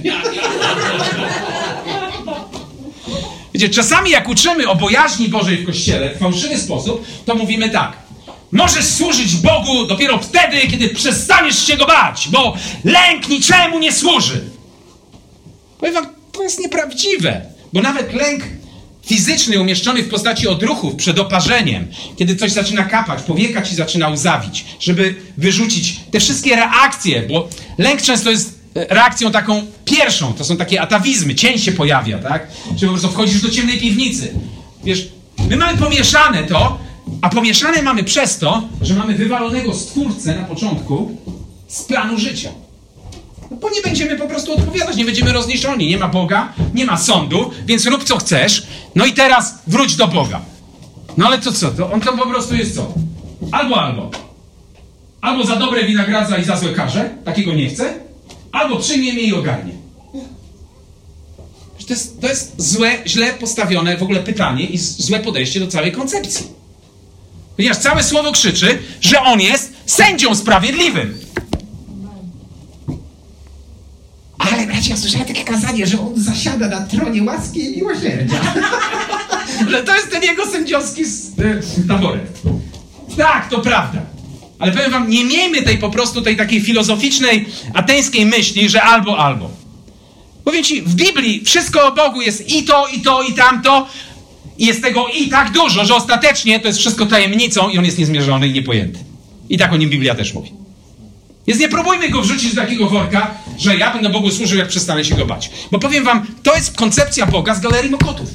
Wiecie, czasami jak uczymy o bojaźni Bożej w Kościele w fałszywy sposób, to mówimy tak. Możesz służyć Bogu dopiero wtedy, kiedy przestaniesz się Go bać, bo lęk niczemu nie służy. Powiem wam, to jest nieprawdziwe, bo nawet lęk fizyczny umieszczony w postaci odruchów przed oparzeniem, kiedy coś zaczyna kapać, powieka ci zaczyna łzawić, żeby wyrzucić te wszystkie reakcje, bo lęk często jest reakcją taką pierwszą, to są takie atawizmy, cień się pojawia, tak? Czy po prostu wchodzisz do ciemnej piwnicy. Wiesz, my mamy pomieszane to, a pomieszane mamy przez to, że mamy wywalonego Stwórcę na początku z planu życia. No bo nie będziemy po prostu odpowiadać, nie będziemy rozliczeni. Nie ma Boga, nie ma sądu, więc rób co chcesz. No i teraz wróć do Boga. No ale to co? To on tam po prostu jest co? Albo. Albo za dobre wynagradza i za złe karze, takiego nie chce, albo przyjmie mnie i ogarnie. To jest źle postawione w ogóle pytanie i złe podejście do całej koncepcji. Ponieważ całe słowo krzyczy, że on jest sędzią sprawiedliwym. Ale bracie, ja słyszałem takie kazanie, że on zasiada na tronie łaski i miłosierdzia. Że to jest ten jego sędziowski taboret. Tak, to prawda. Ale powiem wam, nie miejmy tej takiej filozoficznej, ateńskiej myśli, że albo. Powiem ci, w Biblii wszystko o Bogu jest i to, i tamto. I jest tego i tak dużo, że ostatecznie to jest wszystko tajemnicą i on jest niezmierzony i niepojęty. I tak o nim Biblia też mówi. Więc nie próbujmy go wrzucić do takiego worka, że ja będę Bogu służył, jak przestanę się go bać. Bo powiem wam, to jest koncepcja Boga z galerii mokotów.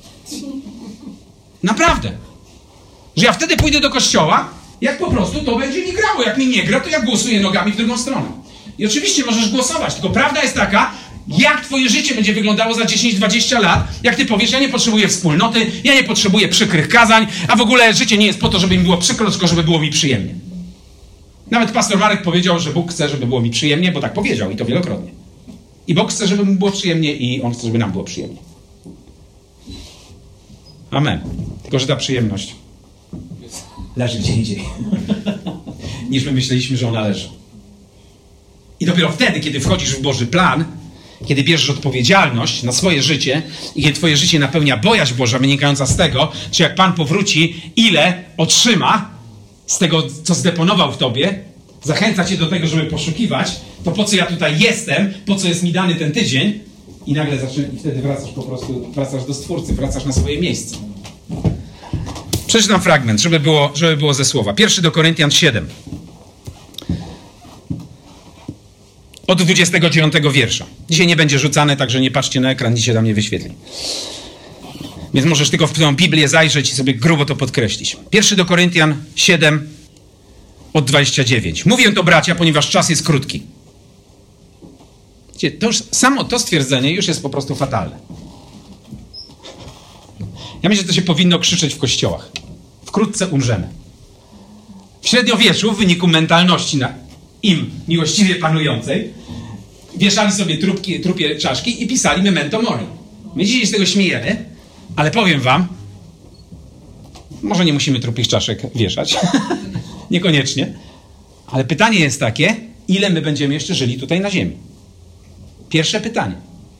Naprawdę. Że ja wtedy pójdę do kościoła, jak po prostu to będzie mi grało. Jak mi nie gra, to ja głosuję nogami w drugą stronę. I oczywiście możesz głosować, tylko prawda jest taka, jak twoje życie będzie wyglądało za 10-20 lat, jak ty powiesz, ja nie potrzebuję wspólnoty, ja nie potrzebuję przykrych kazań, a w ogóle życie nie jest po to, żeby mi było przykro, tylko żeby było mi przyjemnie. Nawet pastor Marek powiedział, że Bóg chce, żeby było mi przyjemnie, bo tak powiedział i to wielokrotnie. I Bóg chce, żeby mu było przyjemnie i On chce, żeby nam było przyjemnie. Amen. Tylko, że ta przyjemność leży gdzie indziej, niż my myśleliśmy, że ona leży. I dopiero wtedy, kiedy wchodzisz w Boży plan, kiedy bierzesz odpowiedzialność na swoje życie i kiedy twoje życie napełnia bojaźń Boża wynikająca z tego, czy jak Pan powróci, ile otrzyma z tego, co zdeponował w tobie, zachęca cię do tego, żeby poszukiwać, to po co ja tutaj jestem, po co jest mi dany ten tydzień i nagle i wtedy wracasz do Stwórcy, wracasz na swoje miejsce. Przeczytam fragment, żeby było ze słowa. 1 do Koryntian 7. Od 29 wiersza. Dzisiaj nie będzie rzucane, także nie patrzcie na ekran, dzisiaj tam nie wyświetli. Więc możesz tylko w tę Biblię zajrzeć i sobie grubo to podkreślić. 1 do Koryntian 7 od 29. Mówię to, bracia, ponieważ czas jest krótki. Wiecie, to już samo to stwierdzenie już jest po prostu fatalne. Ja myślę, że to się powinno krzyczeć w kościołach. Wkrótce umrzemy. W średniowieczu w wyniku mentalności im miłościwie panującej wieszali sobie trupie czaszki i pisali memento mori. My dzisiaj się z tego śmiejemy, ale powiem wam, może nie musimy trupich czaszek wieszać, niekoniecznie, ale pytanie jest takie, ile my będziemy jeszcze żyli tutaj na ziemi? Pierwsze pytanie.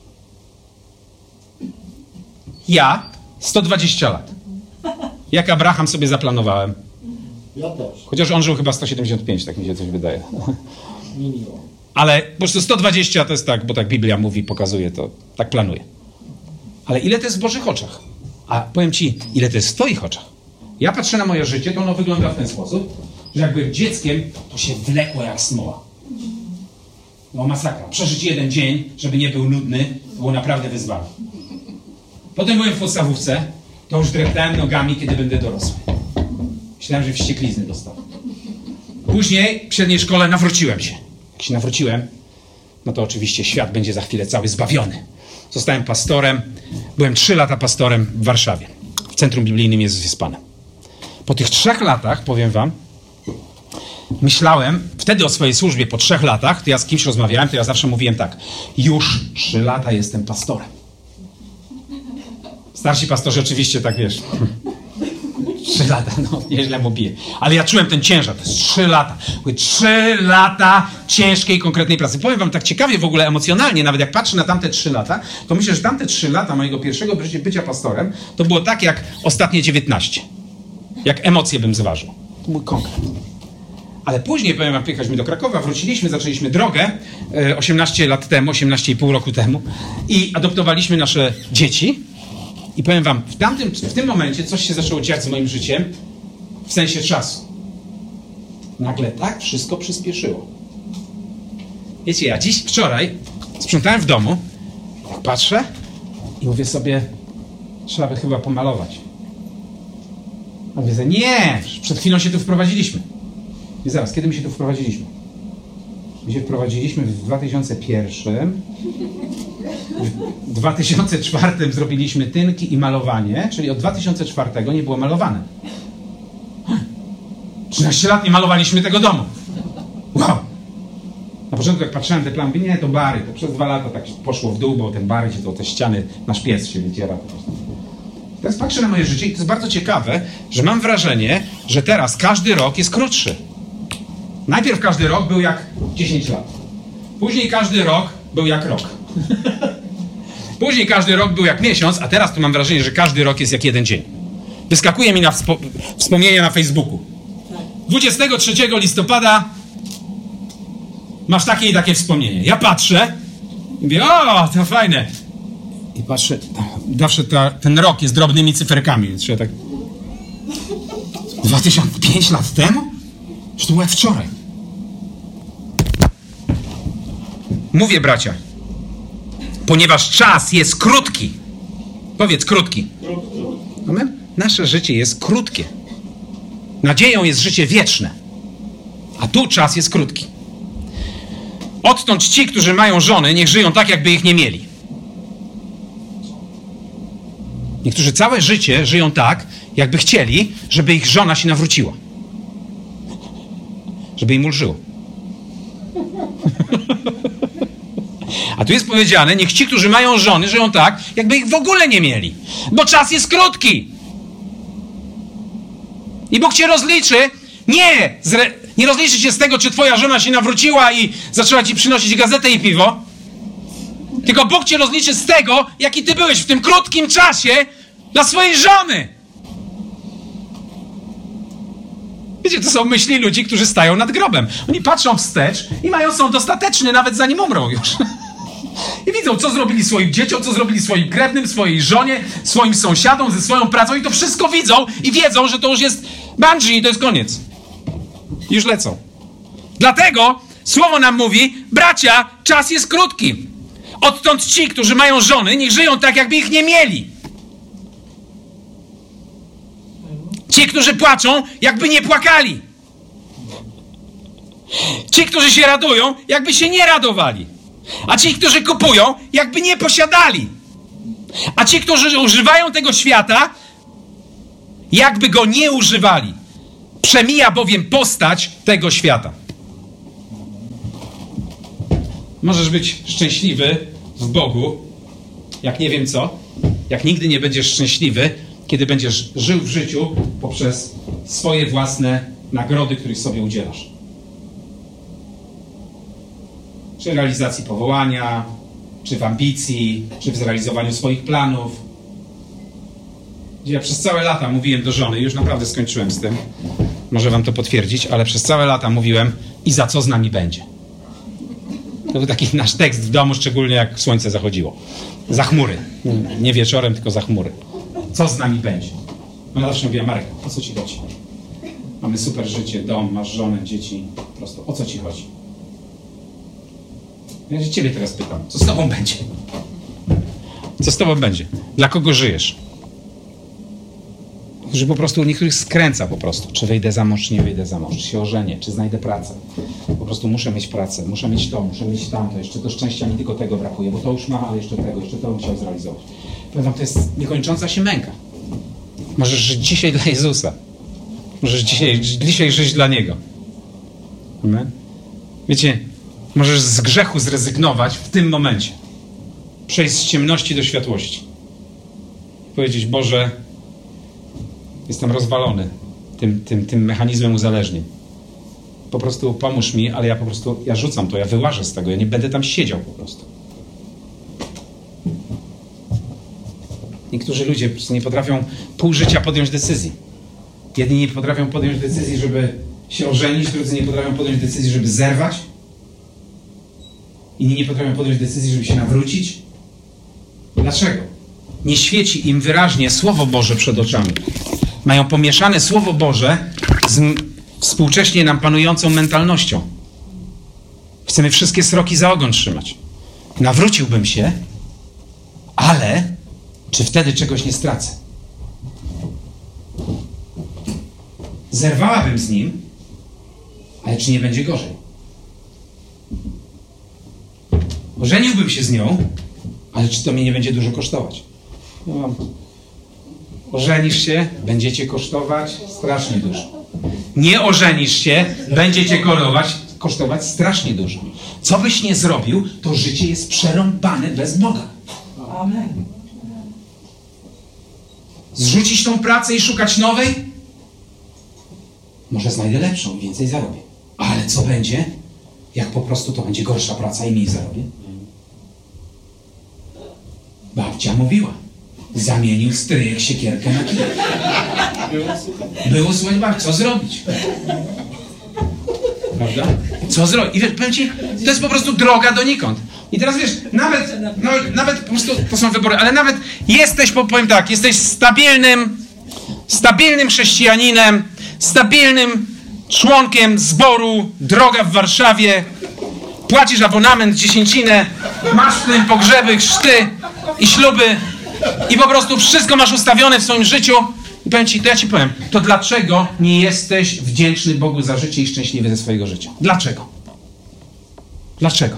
Ja 120 lat. Jak Abraham sobie zaplanowałem. Ja też. Chociaż on żył chyba 175, tak mi się coś wydaje. Minimum. Ale po prostu 120 to jest tak, bo tak Biblia mówi, pokazuje to, tak planuje. Ale ile to jest w Bożych oczach? A powiem ci, ile to jest w twoich oczach? Ja patrzę na moje życie, to ono wygląda w ten sposób, że jak byłem dzieckiem, to się wlekło jak smoła. No masakra. Przeżyć jeden dzień, żeby nie był nudny, było naprawdę wyzwanie. Potem byłem w podstawówce, to już dreptałem nogami, kiedy będę dorosły. Myślałem, że wścieklizny dostał. Później w średniej szkole nawróciłem się. Jak się nawróciłem, no to oczywiście świat będzie za chwilę cały zbawiony. Zostałem pastorem. Byłem 3 lata pastorem w Warszawie. W Centrum Biblijnym Jezus jest Panem. Po tych 3 latach, powiem wam, myślałem, wtedy o swojej służbie po 3 latach, to ja z kimś rozmawiałem, to ja zawsze mówiłem tak, już 3 lata jestem pastorem. Starsi pastorzy oczywiście tak, wiesz, 3 lata, no nieźle mu bije. Ale ja czułem ten ciężar, to jest 3 lata. 3 lata ciężkiej, konkretnej pracy. Powiem wam tak ciekawie w ogóle emocjonalnie, nawet jak patrzę na tamte 3 lata, to myślę, że tamte 3 lata mojego pierwszego bycia pastorem, to było tak jak ostatnie 19. Jak emocje bym zważył. To mój konkret. Ale później, powiem wam, pojechaliśmy do Krakowa, wróciliśmy, zaczęliśmy drogę 18 lat temu, 18,5 roku temu i adoptowaliśmy nasze dzieci. I powiem wam, w tym momencie coś się zaczęło dziać z moim życiem w sensie czasu. Nagle tak wszystko przyspieszyło. Wiecie, ja wczoraj sprzątałem w domu, tak patrzę i mówię sobie, trzeba by chyba pomalować. A mówię sobie, nie, przed chwilą się tu wprowadziliśmy. I zaraz, kiedy my się tu wprowadziliśmy? My się wprowadziliśmy w 2001. W 2004 zrobiliśmy tynki i malowanie, czyli od 2004 nie było malowane. 13 lat nie malowaliśmy tego domu. Wow! Na początku jak patrzyłem te plany, nie, to bary. To przez 2 lata tak poszło w dół, bo ten bary się to te ściany, nasz pies się wydziera. Teraz patrzę na moje życie i to jest bardzo ciekawe, że mam wrażenie, że teraz każdy rok jest krótszy. Najpierw każdy rok był jak 10 lat. Później każdy rok był jak rok. Później każdy rok był jak miesiąc, a teraz tu mam wrażenie, że każdy rok jest jak 1 dzień. Wyskakuje mi na wspomnienia na Facebooku. 23 listopada masz takie i takie wspomnienie. Ja patrzę i mówię, o, to fajne. I patrzę, zawsze ten rok jest drobnymi cyferkami, więc trzeba tak... 2005 lat temu? Że to było jak wczoraj. Mówię, bracia, ponieważ czas jest krótki. Powiedz, krótki. Amen? Nasze życie jest krótkie. Nadzieją jest życie wieczne. A tu czas jest krótki. Odtąd ci, którzy mają żony, niech żyją tak, jakby ich nie mieli. Niektórzy całe życie żyją tak, jakby chcieli, żeby ich żona się nawróciła. Żeby im ulżyło. A tu jest powiedziane, niech ci, którzy mają żony, żyją tak, jakby ich w ogóle nie mieli. Bo czas jest krótki. I Bóg cię rozliczy. Nie rozliczy cię z tego, czy twoja żona się nawróciła i zaczęła ci przynosić gazetę i piwo. Tylko Bóg cię rozliczy z tego, jaki ty byłeś w tym krótkim czasie dla swojej żony. Wiecie, to są myśli ludzi, którzy stają nad grobem. Oni patrzą wstecz i mają sąd ostateczny, nawet zanim umrą już. I widzą, co zrobili swoim dzieciom, co zrobili swoim krewnym, swojej żonie, swoim sąsiadom, ze swoją pracą i to wszystko widzą i wiedzą, że to już jest bungee i to jest koniec. Już lecą. Dlatego Słowo nam mówi, bracia, czas jest krótki. Odtąd ci, którzy mają żony, niech żyją tak, jakby ich nie mieli. Ci, którzy płaczą, jakby nie płakali. Ci, którzy się radują, jakby się nie radowali. A ci, którzy kupują, jakby nie posiadali. A ci, którzy używają tego świata, jakby go nie używali. Przemija bowiem postać tego świata. Możesz być szczęśliwy w Bogu, jak nie wiem co, jak nigdy nie będziesz szczęśliwy, kiedy będziesz żył w życiu poprzez swoje własne nagrody, których sobie udzielasz. Czy realizacji powołania, czy w ambicji, czy w zrealizowaniu swoich planów. Gdzie ja przez całe lata mówiłem do żony, już naprawdę skończyłem z tym, może wam to potwierdzić, ale przez całe lata mówiłem, i za co z nami będzie. To był taki nasz tekst w domu, szczególnie jak słońce zachodziło. Za chmury. Nie wieczorem, tylko za chmury. Co z nami będzie? Ona zawsze mówiła, Marek, o co ci chodzi? Mamy super życie, dom, masz żonę, dzieci. Po prostu, o co ci chodzi? Ja się ciebie teraz pytam, co z tobą będzie? Co z tobą będzie? Dla kogo żyjesz? Że po prostu u niektórych skręca po prostu. Czy wyjdę za mąż, czy nie wyjdę za mąż. Czy się ożenię, czy znajdę pracę. Po prostu muszę mieć pracę, muszę mieć to, muszę mieć tamto. Jeszcze do szczęścia mi tylko tego brakuje, bo to już mam, ale jeszcze tego, jeszcze to bym chciał zrealizować. Powiem wam, to jest niekończąca się męka. Możesz żyć dzisiaj dla Jezusa. Możesz dzisiaj żyć dla Niego. Amen? Wiecie, możesz z grzechu zrezygnować w tym momencie. Przejść z ciemności do światłości. Powiedzieć, Boże, jestem rozwalony tym mechanizmem uzależnień. Po prostu pomóż mi, ale ja rzucam to, ja wyłażę z tego, ja nie będę tam siedział po prostu. Niektórzy ludzie po prostu nie potrafią pół życia podjąć decyzji. Jedni nie potrafią podjąć decyzji, żeby się ożenić, drudzy nie potrafią podjąć decyzji, żeby zerwać. Inni nie potrafią podjąć decyzji, żeby się nawrócić. Dlaczego? Nie świeci im wyraźnie Słowo Boże przed oczami. Mają pomieszane Słowo Boże z współcześnie nam panującą mentalnością. Chcemy wszystkie sroki za ogon trzymać. Nawróciłbym się, ale czy wtedy czegoś nie stracę? Zerwałabym z nim, ale czy nie będzie gorzej? Ożeniłbym się z nią, ale czy to mnie nie będzie dużo kosztować? No, ożenisz się, będzie cię kosztować strasznie dużo. Nie ożenisz się, będzie cię kosztować strasznie dużo. Co byś nie zrobił, to życie jest przerąbane bez Boga. Amen. Zrzucić tą pracę i szukać nowej? Może znajdę lepszą i więcej zarobię. Ale co będzie, jak po prostu to będzie gorsza praca i mniej zarobię? Babcia mówiła. Zamienił stryjek siekierkę na kij. Było słuchać babci. Co zrobić? Prawda? Co zrobić? I wiesz, powiem ci, to jest po prostu droga donikąd. I teraz wiesz, nawet po prostu to są wybory, ale nawet jesteś, powiem tak, jesteś stabilnym chrześcijaninem, stabilnym członkiem zboru Droga w Warszawie, płacisz abonament, dziesięcinę, masz w tym pogrzeby, chrzty i śluby i po prostu wszystko masz ustawione w swoim życiu. I powiem ci, to ja ci powiem, to dlaczego nie jesteś wdzięczny Bogu za życie i szczęśliwy ze swojego życia? Dlaczego? Dlaczego?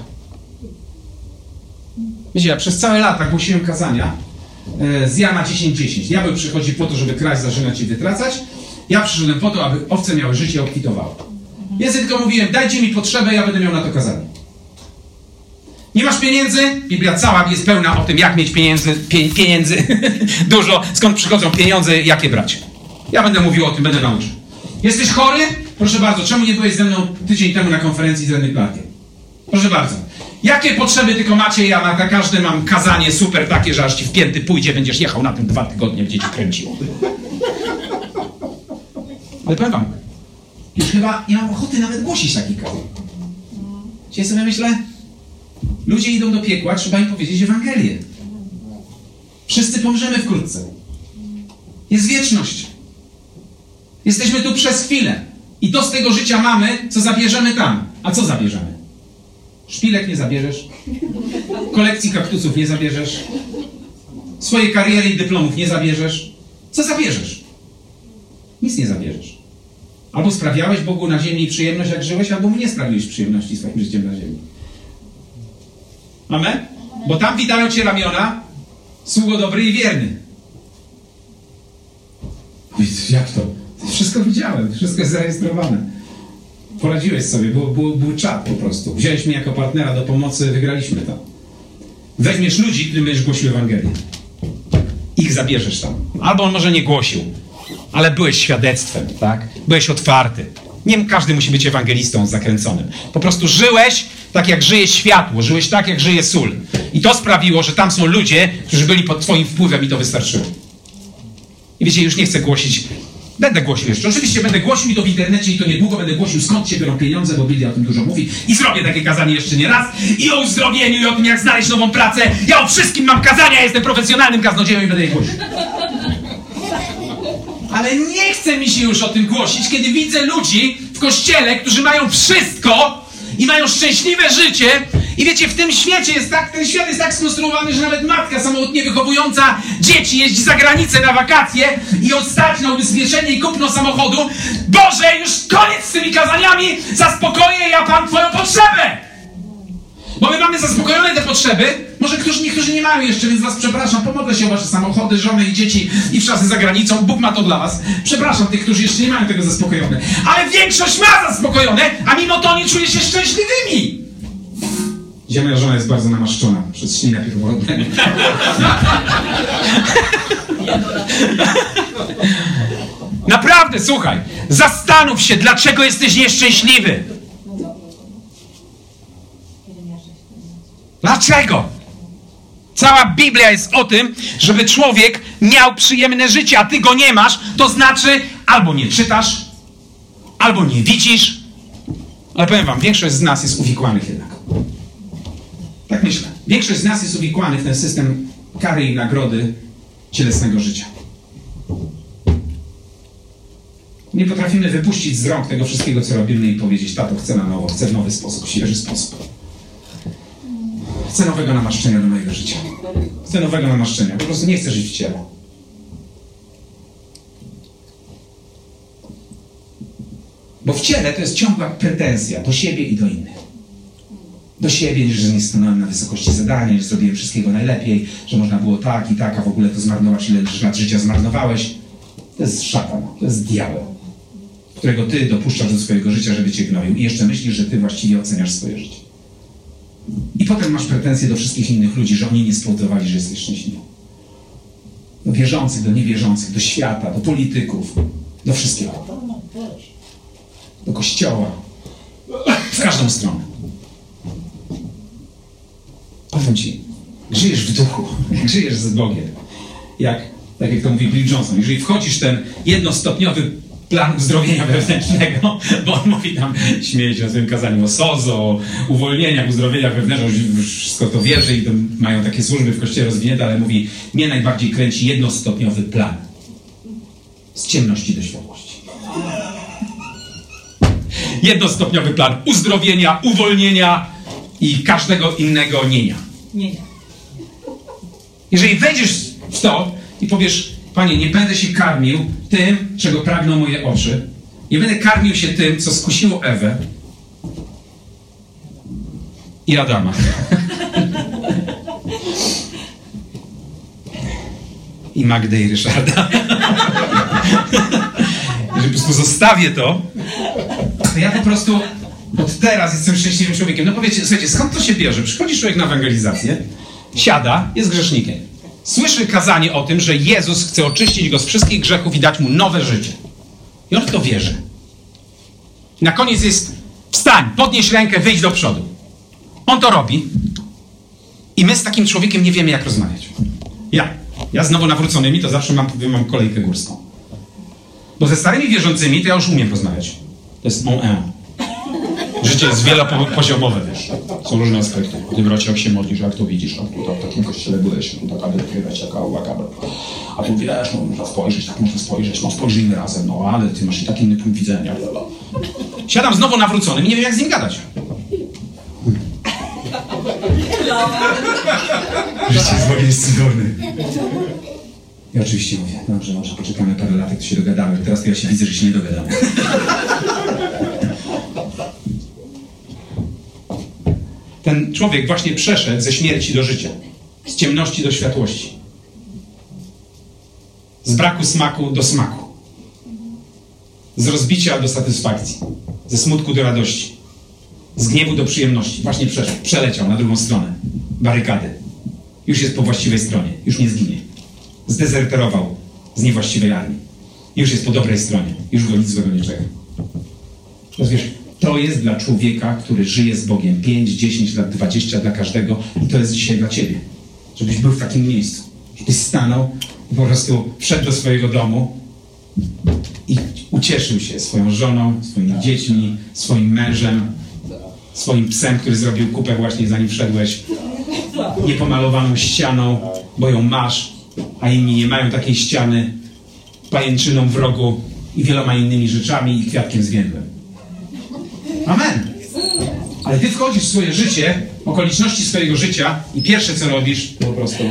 Wiecie, ja przez całe lata głosiłem kazania z Jana 10:10. Diabeł przychodzi po to, żeby kraść, zarzynać i wytracać. Ja przyszedłem po to, aby owce miały życie i obfitowały. Ja sobie tylko mówiłem, dajcie mi potrzebę, ja będę miał na to kazanie. Nie masz pieniędzy? Biblia cała jest pełna o tym, jak mieć pieniędzy dużo, skąd przychodzą pieniądze, jak je brać. Ja będę mówił o tym, będę nauczył. Jesteś chory? Proszę bardzo, czemu nie byłeś ze mną tydzień temu na konferencji z Renny Clarkiem? Proszę bardzo. Jakie potrzeby tylko macie? Ja na każde mam kazanie super takie, że aż ci w pięty pójdzie, będziesz jechał na tym 2 tygodnie, będzie ci kręciło. Ale powiem wam, już chyba nie mam ochoty nawet głosić takich kazań. Dzisiaj sobie myślę, ludzie idą do piekła, trzeba im powiedzieć Ewangelię. Wszyscy pomrzemy wkrótce. Jest wieczność. Jesteśmy tu przez chwilę. I to z tego życia mamy, co zabierzemy tam. A co zabierzemy? Szpilek nie zabierzesz. Kolekcji kaktusów nie zabierzesz. Swojej kariery i dyplomów nie zabierzesz. Co zabierzesz? Nic nie zabierzesz. Albo sprawiałeś Bogu na ziemi przyjemność, jak żyłeś, albo mu nie sprawiłeś przyjemności swoim życiem na ziemi. Amen? Bo tam witają cię ramiona, sługo dobry i wierny. Jak to? Wszystko widziałem, wszystko jest zarejestrowane. Poradziłeś sobie, był czat po prostu. Wziąłeś mnie jako partnera do pomocy, wygraliśmy to. Weźmiesz ludzi, którym będziesz głosił Ewangelię. Ich zabierzesz tam. Albo on może nie głosił, ale byłeś świadectwem, tak? Byłeś otwarty. Nie każdy musi być ewangelistą zakręconym. Po prostu żyłeś tak, jak żyje światło. Żyłeś tak, jak żyje sól. I to sprawiło, że tam są ludzie, którzy byli pod twoim wpływem i to wystarczyło. I wiecie, już nie chcę głosić. Będę głosił jeszcze. Oczywiście będę głosił i to w internecie i to niedługo będę głosił, skąd się biorą pieniądze, bo Biblia o tym dużo mówi. I zrobię takie kazanie jeszcze nie raz. I o uzdrowieniu, i o tym, jak znaleźć nową pracę. Ja o wszystkim mam kazania, jestem profesjonalnym kaznodzieją i będę je głosił. Ale nie chce mi się już o tym głosić, kiedy widzę ludzi w kościele, którzy mają wszystko i mają szczęśliwe życie. I wiecie, w tym świecie ten świat jest tak skonstruowany, że nawet matka samotnie wychowująca dzieci jeździ za granicę na wakacje i ją stać na ubezpieczenie i kupno samochodu. Boże, już koniec z tymi kazaniami, zaspokoję ja Pan Twoją potrzebę! Bo my mamy zaspokojone te potrzeby. Może niektórzy nie mają jeszcze, więc was przepraszam. Pomogę się o wasze samochody, żony i dzieci i w czasy za granicą. Bóg ma to dla was. Przepraszam tych, którzy jeszcze nie mają tego zaspokojone. Ale większość ma zaspokojone, a mimo to nie czuje się szczęśliwymi. Gdzie moja żona jest bardzo namaszczona przez ślinę pierworodnego. Naprawdę, słuchaj. Zastanów się, dlaczego jesteś nieszczęśliwy. Dlaczego? Cała Biblia jest o tym, żeby człowiek miał przyjemne życie, a ty go nie masz, to znaczy albo nie czytasz, albo nie widzisz. Ale powiem wam, większość z nas jest uwikłanych jednak. Tak myślę. Większość z nas jest uwikłanych w ten system kary i nagrody cielesnego życia. Nie potrafimy wypuścić z rąk tego wszystkiego, co robimy i powiedzieć, tato, chcę na nowo, chcę w nowy sposób, świeży sposób. Chcę nowego namaszczenia do mojego życia. Chcę nowego namaszczenia. Po prostu nie chcę żyć w ciele. Bo w ciele to jest ciągła pretensja do siebie i do innych. Do siebie, że nie stanąłem na wysokości zadania, że zrobiłem wszystkiego najlepiej, że można było tak i tak, a w ogóle to zmarnować, ile lat życia zmarnowałeś. To jest szatan, to jest diabeł. którego ty dopuszczasz do swojego życia, żeby cię gnoił i jeszcze myślisz, że ty właściwie oceniasz swoje życie. I potem masz pretensje do wszystkich innych ludzi, że oni nie spowodowali, że jesteś szczęśliwy. Do wierzących, do niewierzących, do świata, do polityków, do wszystkiego. Do kościoła. W każdą stronę. Powiem ci, żyjesz w duchu, żyjesz z Bogiem. Tak jak to mówi Bill Johnson, jeżeli wchodzisz w ten jednostopniowy plan uzdrowienia wewnętrznego, bo on mówi tam, śmieje się na swoim kazaniu o sozo, o uwolnieniach, uzdrowieniach wewnętrznych, wszystko to wierzy i to mają takie służby w kościele rozwinięte, ale mówi, mnie najbardziej kręci jednostopniowy plan. Z ciemności do światłości. Jednostopniowy plan uzdrowienia, uwolnienia i każdego innego nienia. Nie. Jeżeli wejdziesz w to i powiesz, Panie, nie będę się karmił tym, czego pragną moje oczy. Nie będę karmił się tym, co skusiło Ewę i Adama. I Magdę i Ryszarda. Jeżeli po prostu zostawię to ja po prostu od teraz jestem szczęśliwym człowiekiem. No powiecie, słuchajcie, skąd to się bierze? Przychodzi człowiek na ewangelizację, siada, jest grzesznikiem. Słyszy kazanie o tym, że Jezus chce oczyścić go z wszystkich grzechów i dać mu nowe życie. I on w to wierzy. I na koniec jest, wstań, podnieś rękę, wyjdź do przodu. On to robi. I my z takim człowiekiem nie wiemy, jak rozmawiać. Ja z nowo nawróconymi to zawsze mam kolejkę górską. Bo ze starymi wierzącymi to ja już umiem rozmawiać. To jest on un. Życie jest wielopoziomowe, wiesz. Są różne aspekty. Ty, bracie, jak się modlisz, jak to widzisz, a tu w takim kościele byłeś, no tak, aby wykrywać, jaka łakabra. A tu wiesz, no można spojrzeć, tak można spojrzeć, no spojrzyjmy razem, no ale ty masz i tak inny punkt widzenia. Siadam znowu nawróconym i nie wiem, jak z nim gadać. Życie z Bogiem jest cudowne. I oczywiście mówię, dobrze, może poczekamy parę lat, jak to się dogadamy. Teraz to ja się widzę, że się nie dogadamy. Ten człowiek właśnie przeszedł ze śmierci do życia. Z ciemności do światłości. Z braku smaku do smaku. Z rozbicia do satysfakcji. Ze smutku do radości. Z gniewu do przyjemności. Właśnie przeszedł. Przeleciał na drugą stronę barykady. Już jest po właściwej stronie. Już nie zginie. Zdezerterował z niewłaściwej armii. Już jest po dobrej stronie. Już go nic złego nie czeka. Wiesz, to jest dla człowieka, który żyje z Bogiem 5, 10 lat, 20 dla każdego i to jest dzisiaj dla ciebie. Żebyś był w takim miejscu. Żebyś stanął i po prostu wszedł do swojego domu i ucieszył się swoją żoną, swoimi dziećmi, swoim mężem, swoim psem, który zrobił kupę właśnie zanim wszedłeś, niepomalowaną ścianą, bo ją masz, a inni nie mają takiej ściany, pajęczyną w rogu i wieloma innymi rzeczami i kwiatkiem zwiędłym. Amen. Ale ty wchodzisz w swoje życie, okoliczności swojego życia i pierwsze, co robisz, to po prostu...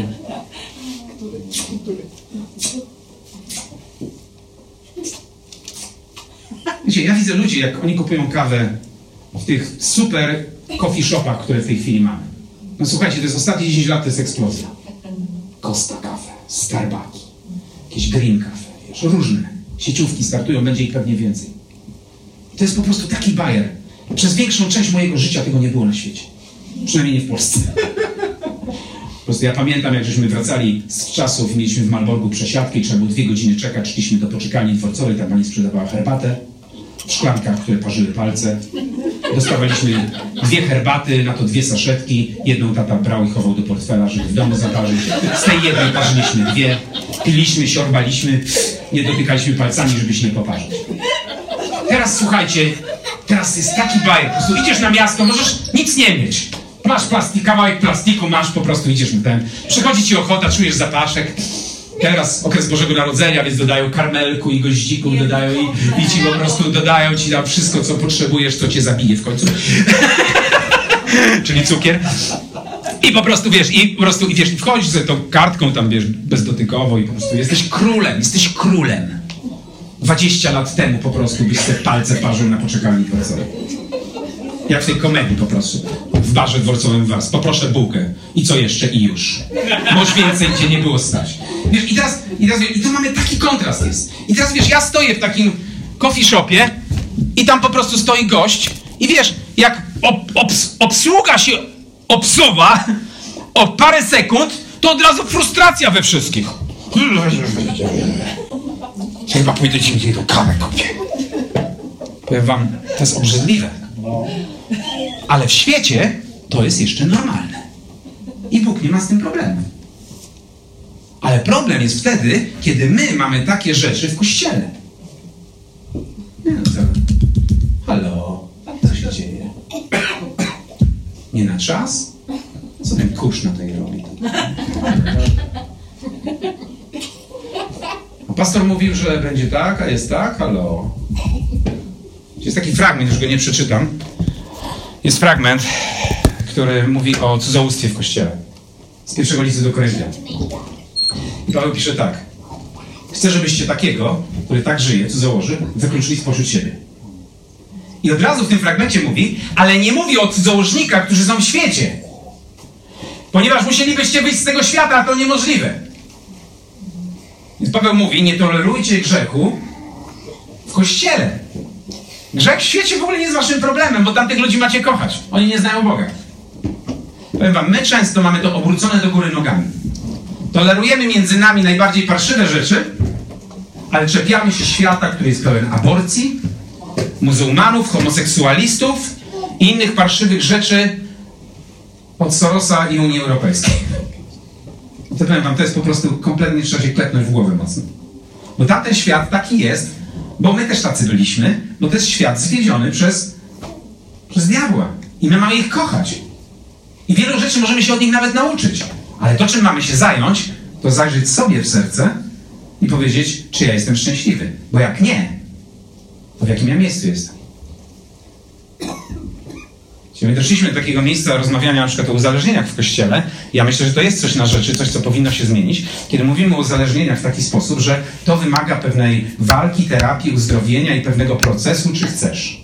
Wiecie, ja widzę ludzi, jak oni kupują kawę w tych super coffee shopach, które w tej chwili mamy. No słuchajcie, to jest ostatnie 10 lat, to jest eksplozja. Costa Cafe, Starbucks, jakieś Green Cafe, wiesz, różne. Sieciówki startują, będzie ich pewnie więcej. To jest po prostu taki bajer. Przez większą część mojego życia tego nie było na świecie. Przynajmniej nie w Polsce. Po prostu ja pamiętam, jak żeśmy wracali z czasów i mieliśmy w Malborgu przesiadkę i trzeba było 2 godziny czekać, szliśmy do poczekalni dworcowej, tam pani sprzedawała herbatę w szklankach, które parzyły palce. Dostawaliśmy 2 herbaty, na to 2 saszetki. Jedną tata brał i chował do portfela, żeby w domu zaparzyć. Z tej jednej parzyliśmy 2. Piliśmy, siorbaliśmy, nie dotykaliśmy palcami, żeby się nie poparzyć. Teraz słuchajcie, teraz jest taki bajer. Po prostu idziesz na miasto, możesz nic nie mieć. Masz kawałek plastiku, masz, po prostu idziesz na ten. Przychodzi ci ochota, czujesz zapaszek. Teraz okres Bożego Narodzenia, więc dodają karmelku i goździków, dodają i ci po prostu dodają ci tam wszystko, co potrzebujesz, co cię zabije w końcu. Czyli cukier. I po prostu wiesz, i wchodzisz sobie tą kartką tam, wiesz, bezdotykowo i po prostu jesteś królem. 20 lat temu po prostu byś te palce parzył na poczekalni dworcowej. Jak w tej komedii po prostu. W barze dworcowym was. Poproszę bułkę. I co jeszcze? I już. Może więcej cię nie było stać. Wiesz, i teraz to mamy taki kontrast jest. I teraz wiesz, ja stoję w takim coffee shopie i tam po prostu stoi gość i wiesz, jak obsługa się obsuwa o parę sekund, to od razu frustracja we wszystkich. Chyba pójdę ci do kawę kupię. Powiem wam, to jest obrzydliwe. Ale w świecie to jest jeszcze normalne. I Bóg nie ma z tym problemu. Ale problem jest wtedy, kiedy my mamy takie rzeczy w kościele. Nie no co? Halo? Co się dzieje? Nie na czas? Co ten kurz na tej robi? A pastor mówił, że będzie tak, a jest tak? Halo? Jest taki fragment, już go nie przeczytam. Jest fragment, który mówi o cudzołóstwie w kościele. Z pierwszego listu do Koryntian. I Paweł pisze tak. Chcę, żebyście takiego, który tak żyje, cudzołoży, wykluczyli spośród siebie. I od razu w tym fragmencie mówi, ale nie mówi o cudzołożnikach, którzy są w świecie. Ponieważ musielibyście wyjść z tego świata, a to niemożliwe. Więc Paweł mówi, nie tolerujcie grzechu w kościele. Grzech w świecie w ogóle nie jest waszym problemem, bo tamtych ludzi macie kochać. Oni nie znają Boga. Powiem wam, my często mamy to obrócone do góry nogami. Tolerujemy między nami najbardziej parszywe rzeczy, ale czepiamy się świata, który jest pełen aborcji, muzułmanów, homoseksualistów i innych parszywych rzeczy od Sorosa i Unii Europejskiej. To powiem wam, to jest po prostu kompletnie, trzeba się klepnąć w głowę mocno. Bo tamten świat taki jest, bo my też tacy byliśmy, bo to jest świat zwiedziony przez diabła. I my mamy ich kochać. I wielu rzeczy możemy się od nich nawet nauczyć. Ale to, czym mamy się zająć, to zajrzeć sobie w serce i powiedzieć, czy ja jestem szczęśliwy. Bo jak nie, to w jakim ja miejscu jestem? My doszliśmy do takiego miejsca rozmawiania na przykład o uzależnieniach w Kościele. Ja myślę, że to jest coś na rzeczy, coś, co powinno się zmienić, kiedy mówimy o uzależnieniach w taki sposób, że to wymaga pewnej walki, terapii, uzdrowienia i pewnego procesu, czy chcesz.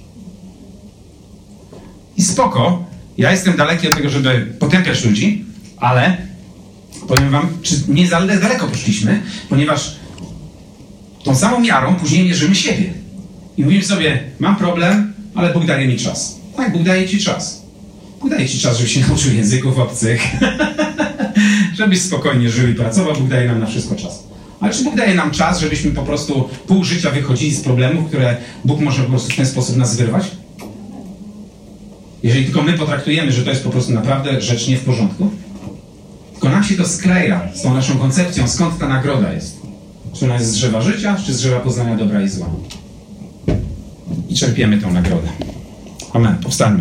I spoko, ja jestem daleki od tego, żeby potępiać ludzi, ale powiem wam, czy nie za daleko poszliśmy, ponieważ tą samą miarą później mierzymy siebie. I mówimy sobie, mam problem, ale Bóg daje mi czas. Tak, Bóg daje ci czas. Bóg daje ci czas, żebyś się nauczył języków obcych, żebyś spokojnie żył i pracował. Bóg daje nam na wszystko czas. Ale czy Bóg daje nam czas, żebyśmy po prostu pół życia wychodzili z problemów, które Bóg może po prostu w ten sposób nas wyrwać? Jeżeli tylko my potraktujemy, że to jest po prostu naprawdę rzecz nie w porządku, tylko nam się to skleja z tą naszą koncepcją, skąd ta nagroda jest. Czy ona jest z drzewa życia, czy z drzewa poznania dobra i zła. I czerpiemy tę nagrodę. Amen. Powstańmy.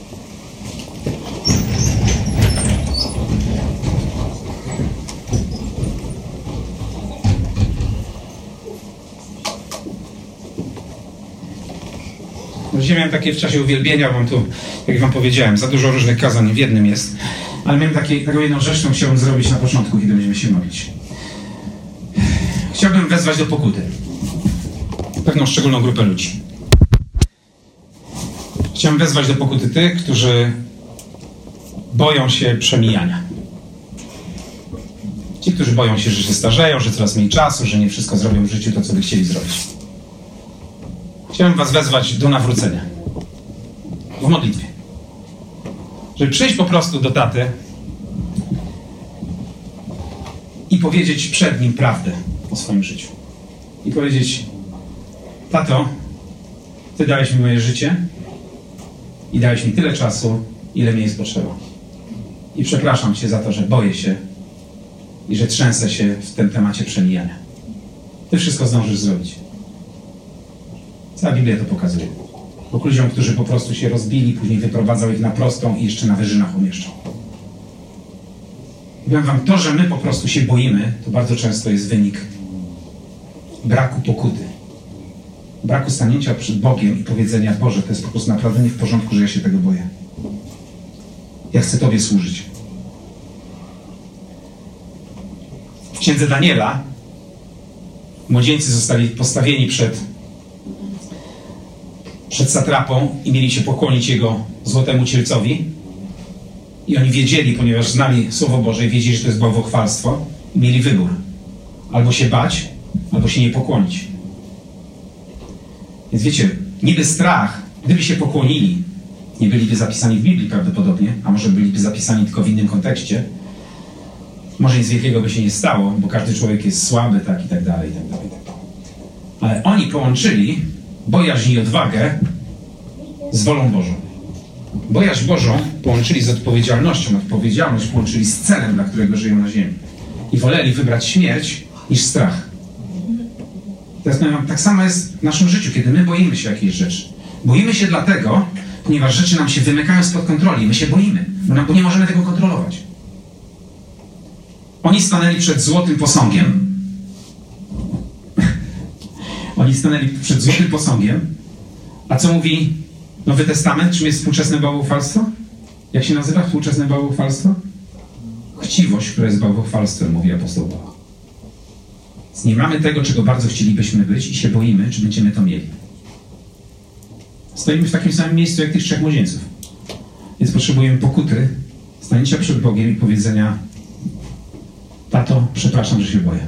Miałem takie w czasie uwielbienia, mam tu, jak wam powiedziałem, za dużo różnych kazań w jednym jest, ale miałem taką jedną rzecz, którą chciałbym zrobić na początku, kiedy będziemy się modlić. Chciałbym wezwać do pokuty pewną szczególną grupę ludzi. Chciałem wezwać do pokuty tych, którzy boją się przemijania. Ci, którzy boją się, że się starzeją, że coraz mniej czasu, że nie wszystko zrobią w życiu to, co by chcieli zrobić. Chciałem was wezwać do nawrócenia. W modlitwie. Żeby przyjść po prostu do taty i powiedzieć przed nim prawdę o swoim życiu. I powiedzieć, tato, ty dałeś mi moje życie i dałeś mi tyle czasu, ile mi jest potrzeba. I przepraszam cię za to, że boję się i że trzęsę się w tym temacie przemijania. Ty wszystko zdążysz zrobić. Cała Biblia to pokazuje. Bóg ludziom, którzy po prostu się rozbili, później wyprowadzał ich na prostą i jeszcze na wyżynach umieszczał. I powiem wam, to, że my po prostu się boimy, to bardzo często jest wynik braku pokuty. Braku stanięcia przed Bogiem i powiedzenia, Boże, to jest po prostu naprawdę nie w porządku, że ja się tego boję. Ja chcę Tobie służyć. W księdze Daniela młodzieńcy zostali postawieni przed satrapą i mieli się pokłonić jego złotemu cielcowi. I oni wiedzieli, ponieważ znali Słowo Boże i wiedzieli, że to jest bałwochwalstwo, i mieli wybór. Albo się bać, albo się nie pokłonić. Więc wiecie, niby strach, gdyby się pokłonili, nie byliby zapisani w Biblii prawdopodobnie, a może byliby zapisani tylko w innym kontekście. Może nic wielkiego by się nie stało, bo każdy człowiek jest słaby, tak i tak dalej, i tak dalej. Ale oni połączyli bojaźń i odwagę z wolą Bożą. Bojaźń Bożą połączyli z odpowiedzialnością, odpowiedzialność połączyli z celem, dla którego żyją na ziemi. I woleli wybrać śmierć niż strach. Teraz powiem wam, tak samo jest w naszym życiu, kiedy my boimy się jakiejś rzeczy. Boimy się dlatego, ponieważ rzeczy nam się wymykają spod kontroli. My się boimy, bo nie możemy tego kontrolować. Oni stanęli przed złotym posągiem. Oni stanęli przed złotym posągiem. A co mówi Nowy Testament? Czym jest współczesne bałwochwalstwo? Jak się nazywa współczesne bałwochwalstwo? Chciwość, która jest bałwochwalstwem, mówi apostoł Paweł. Nie mamy tego, czego bardzo chcielibyśmy być i się boimy, czy będziemy to mieli. Stoimy w takim samym miejscu jak tych 3 młodzieńców. Więc potrzebujemy pokuty, stanięcia przed Bogiem i powiedzenia: tato, przepraszam, że się boję.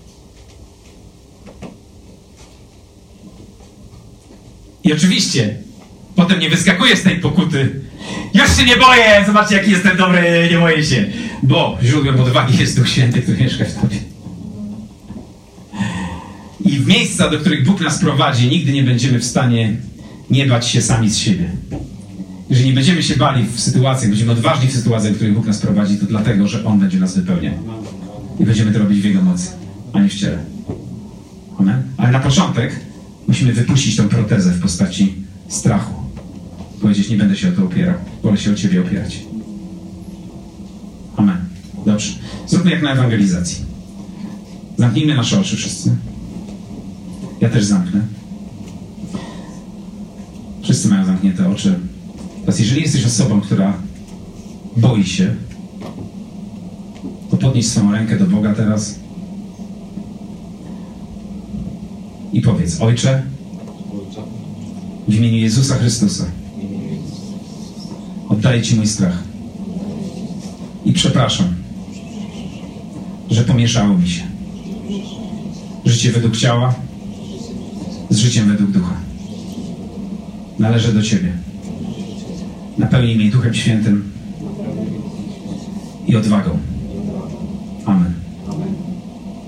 I oczywiście potem nie wyskakuję z tej pokuty. Już się nie boję, zobaczcie, jaki jestem dobry, nie boję się. Bo źródłem odwagi jest Duch Święty, który mieszka w tobie. I w miejsca, do których Bóg nas prowadzi, nigdy nie będziemy w stanie nie bać się sami z siebie. Jeżeli nie będziemy się bali w sytuacjach, będziemy odważni w sytuacjach, w których Bóg nas prowadzi, to dlatego, że On będzie nas wypełniał. I będziemy to robić w Jego mocy, a nie w ciele. Amen? Ale na początek musimy wypuścić tą protezę w postaci strachu. Powiedzieć: nie będę się o to opierał, wolę się o Ciebie opierać. Amen. Dobrze. Zróbmy jak na ewangelizacji. Zamknijmy nasze oczy wszyscy. Ja też zamknę. Wszyscy mają zamknięte oczy. Teraz jeżeli jesteś osobą, która boi się, to podnieś swoją rękę do Boga teraz i powiedz: Ojcze, w imieniu Jezusa Chrystusa oddaję Ci mój strach i przepraszam, że pomieszało mi się życie według ciała z życiem według ducha. Należę do Ciebie. Napełnij mnie Duchem Świętym i odwagą. Amen.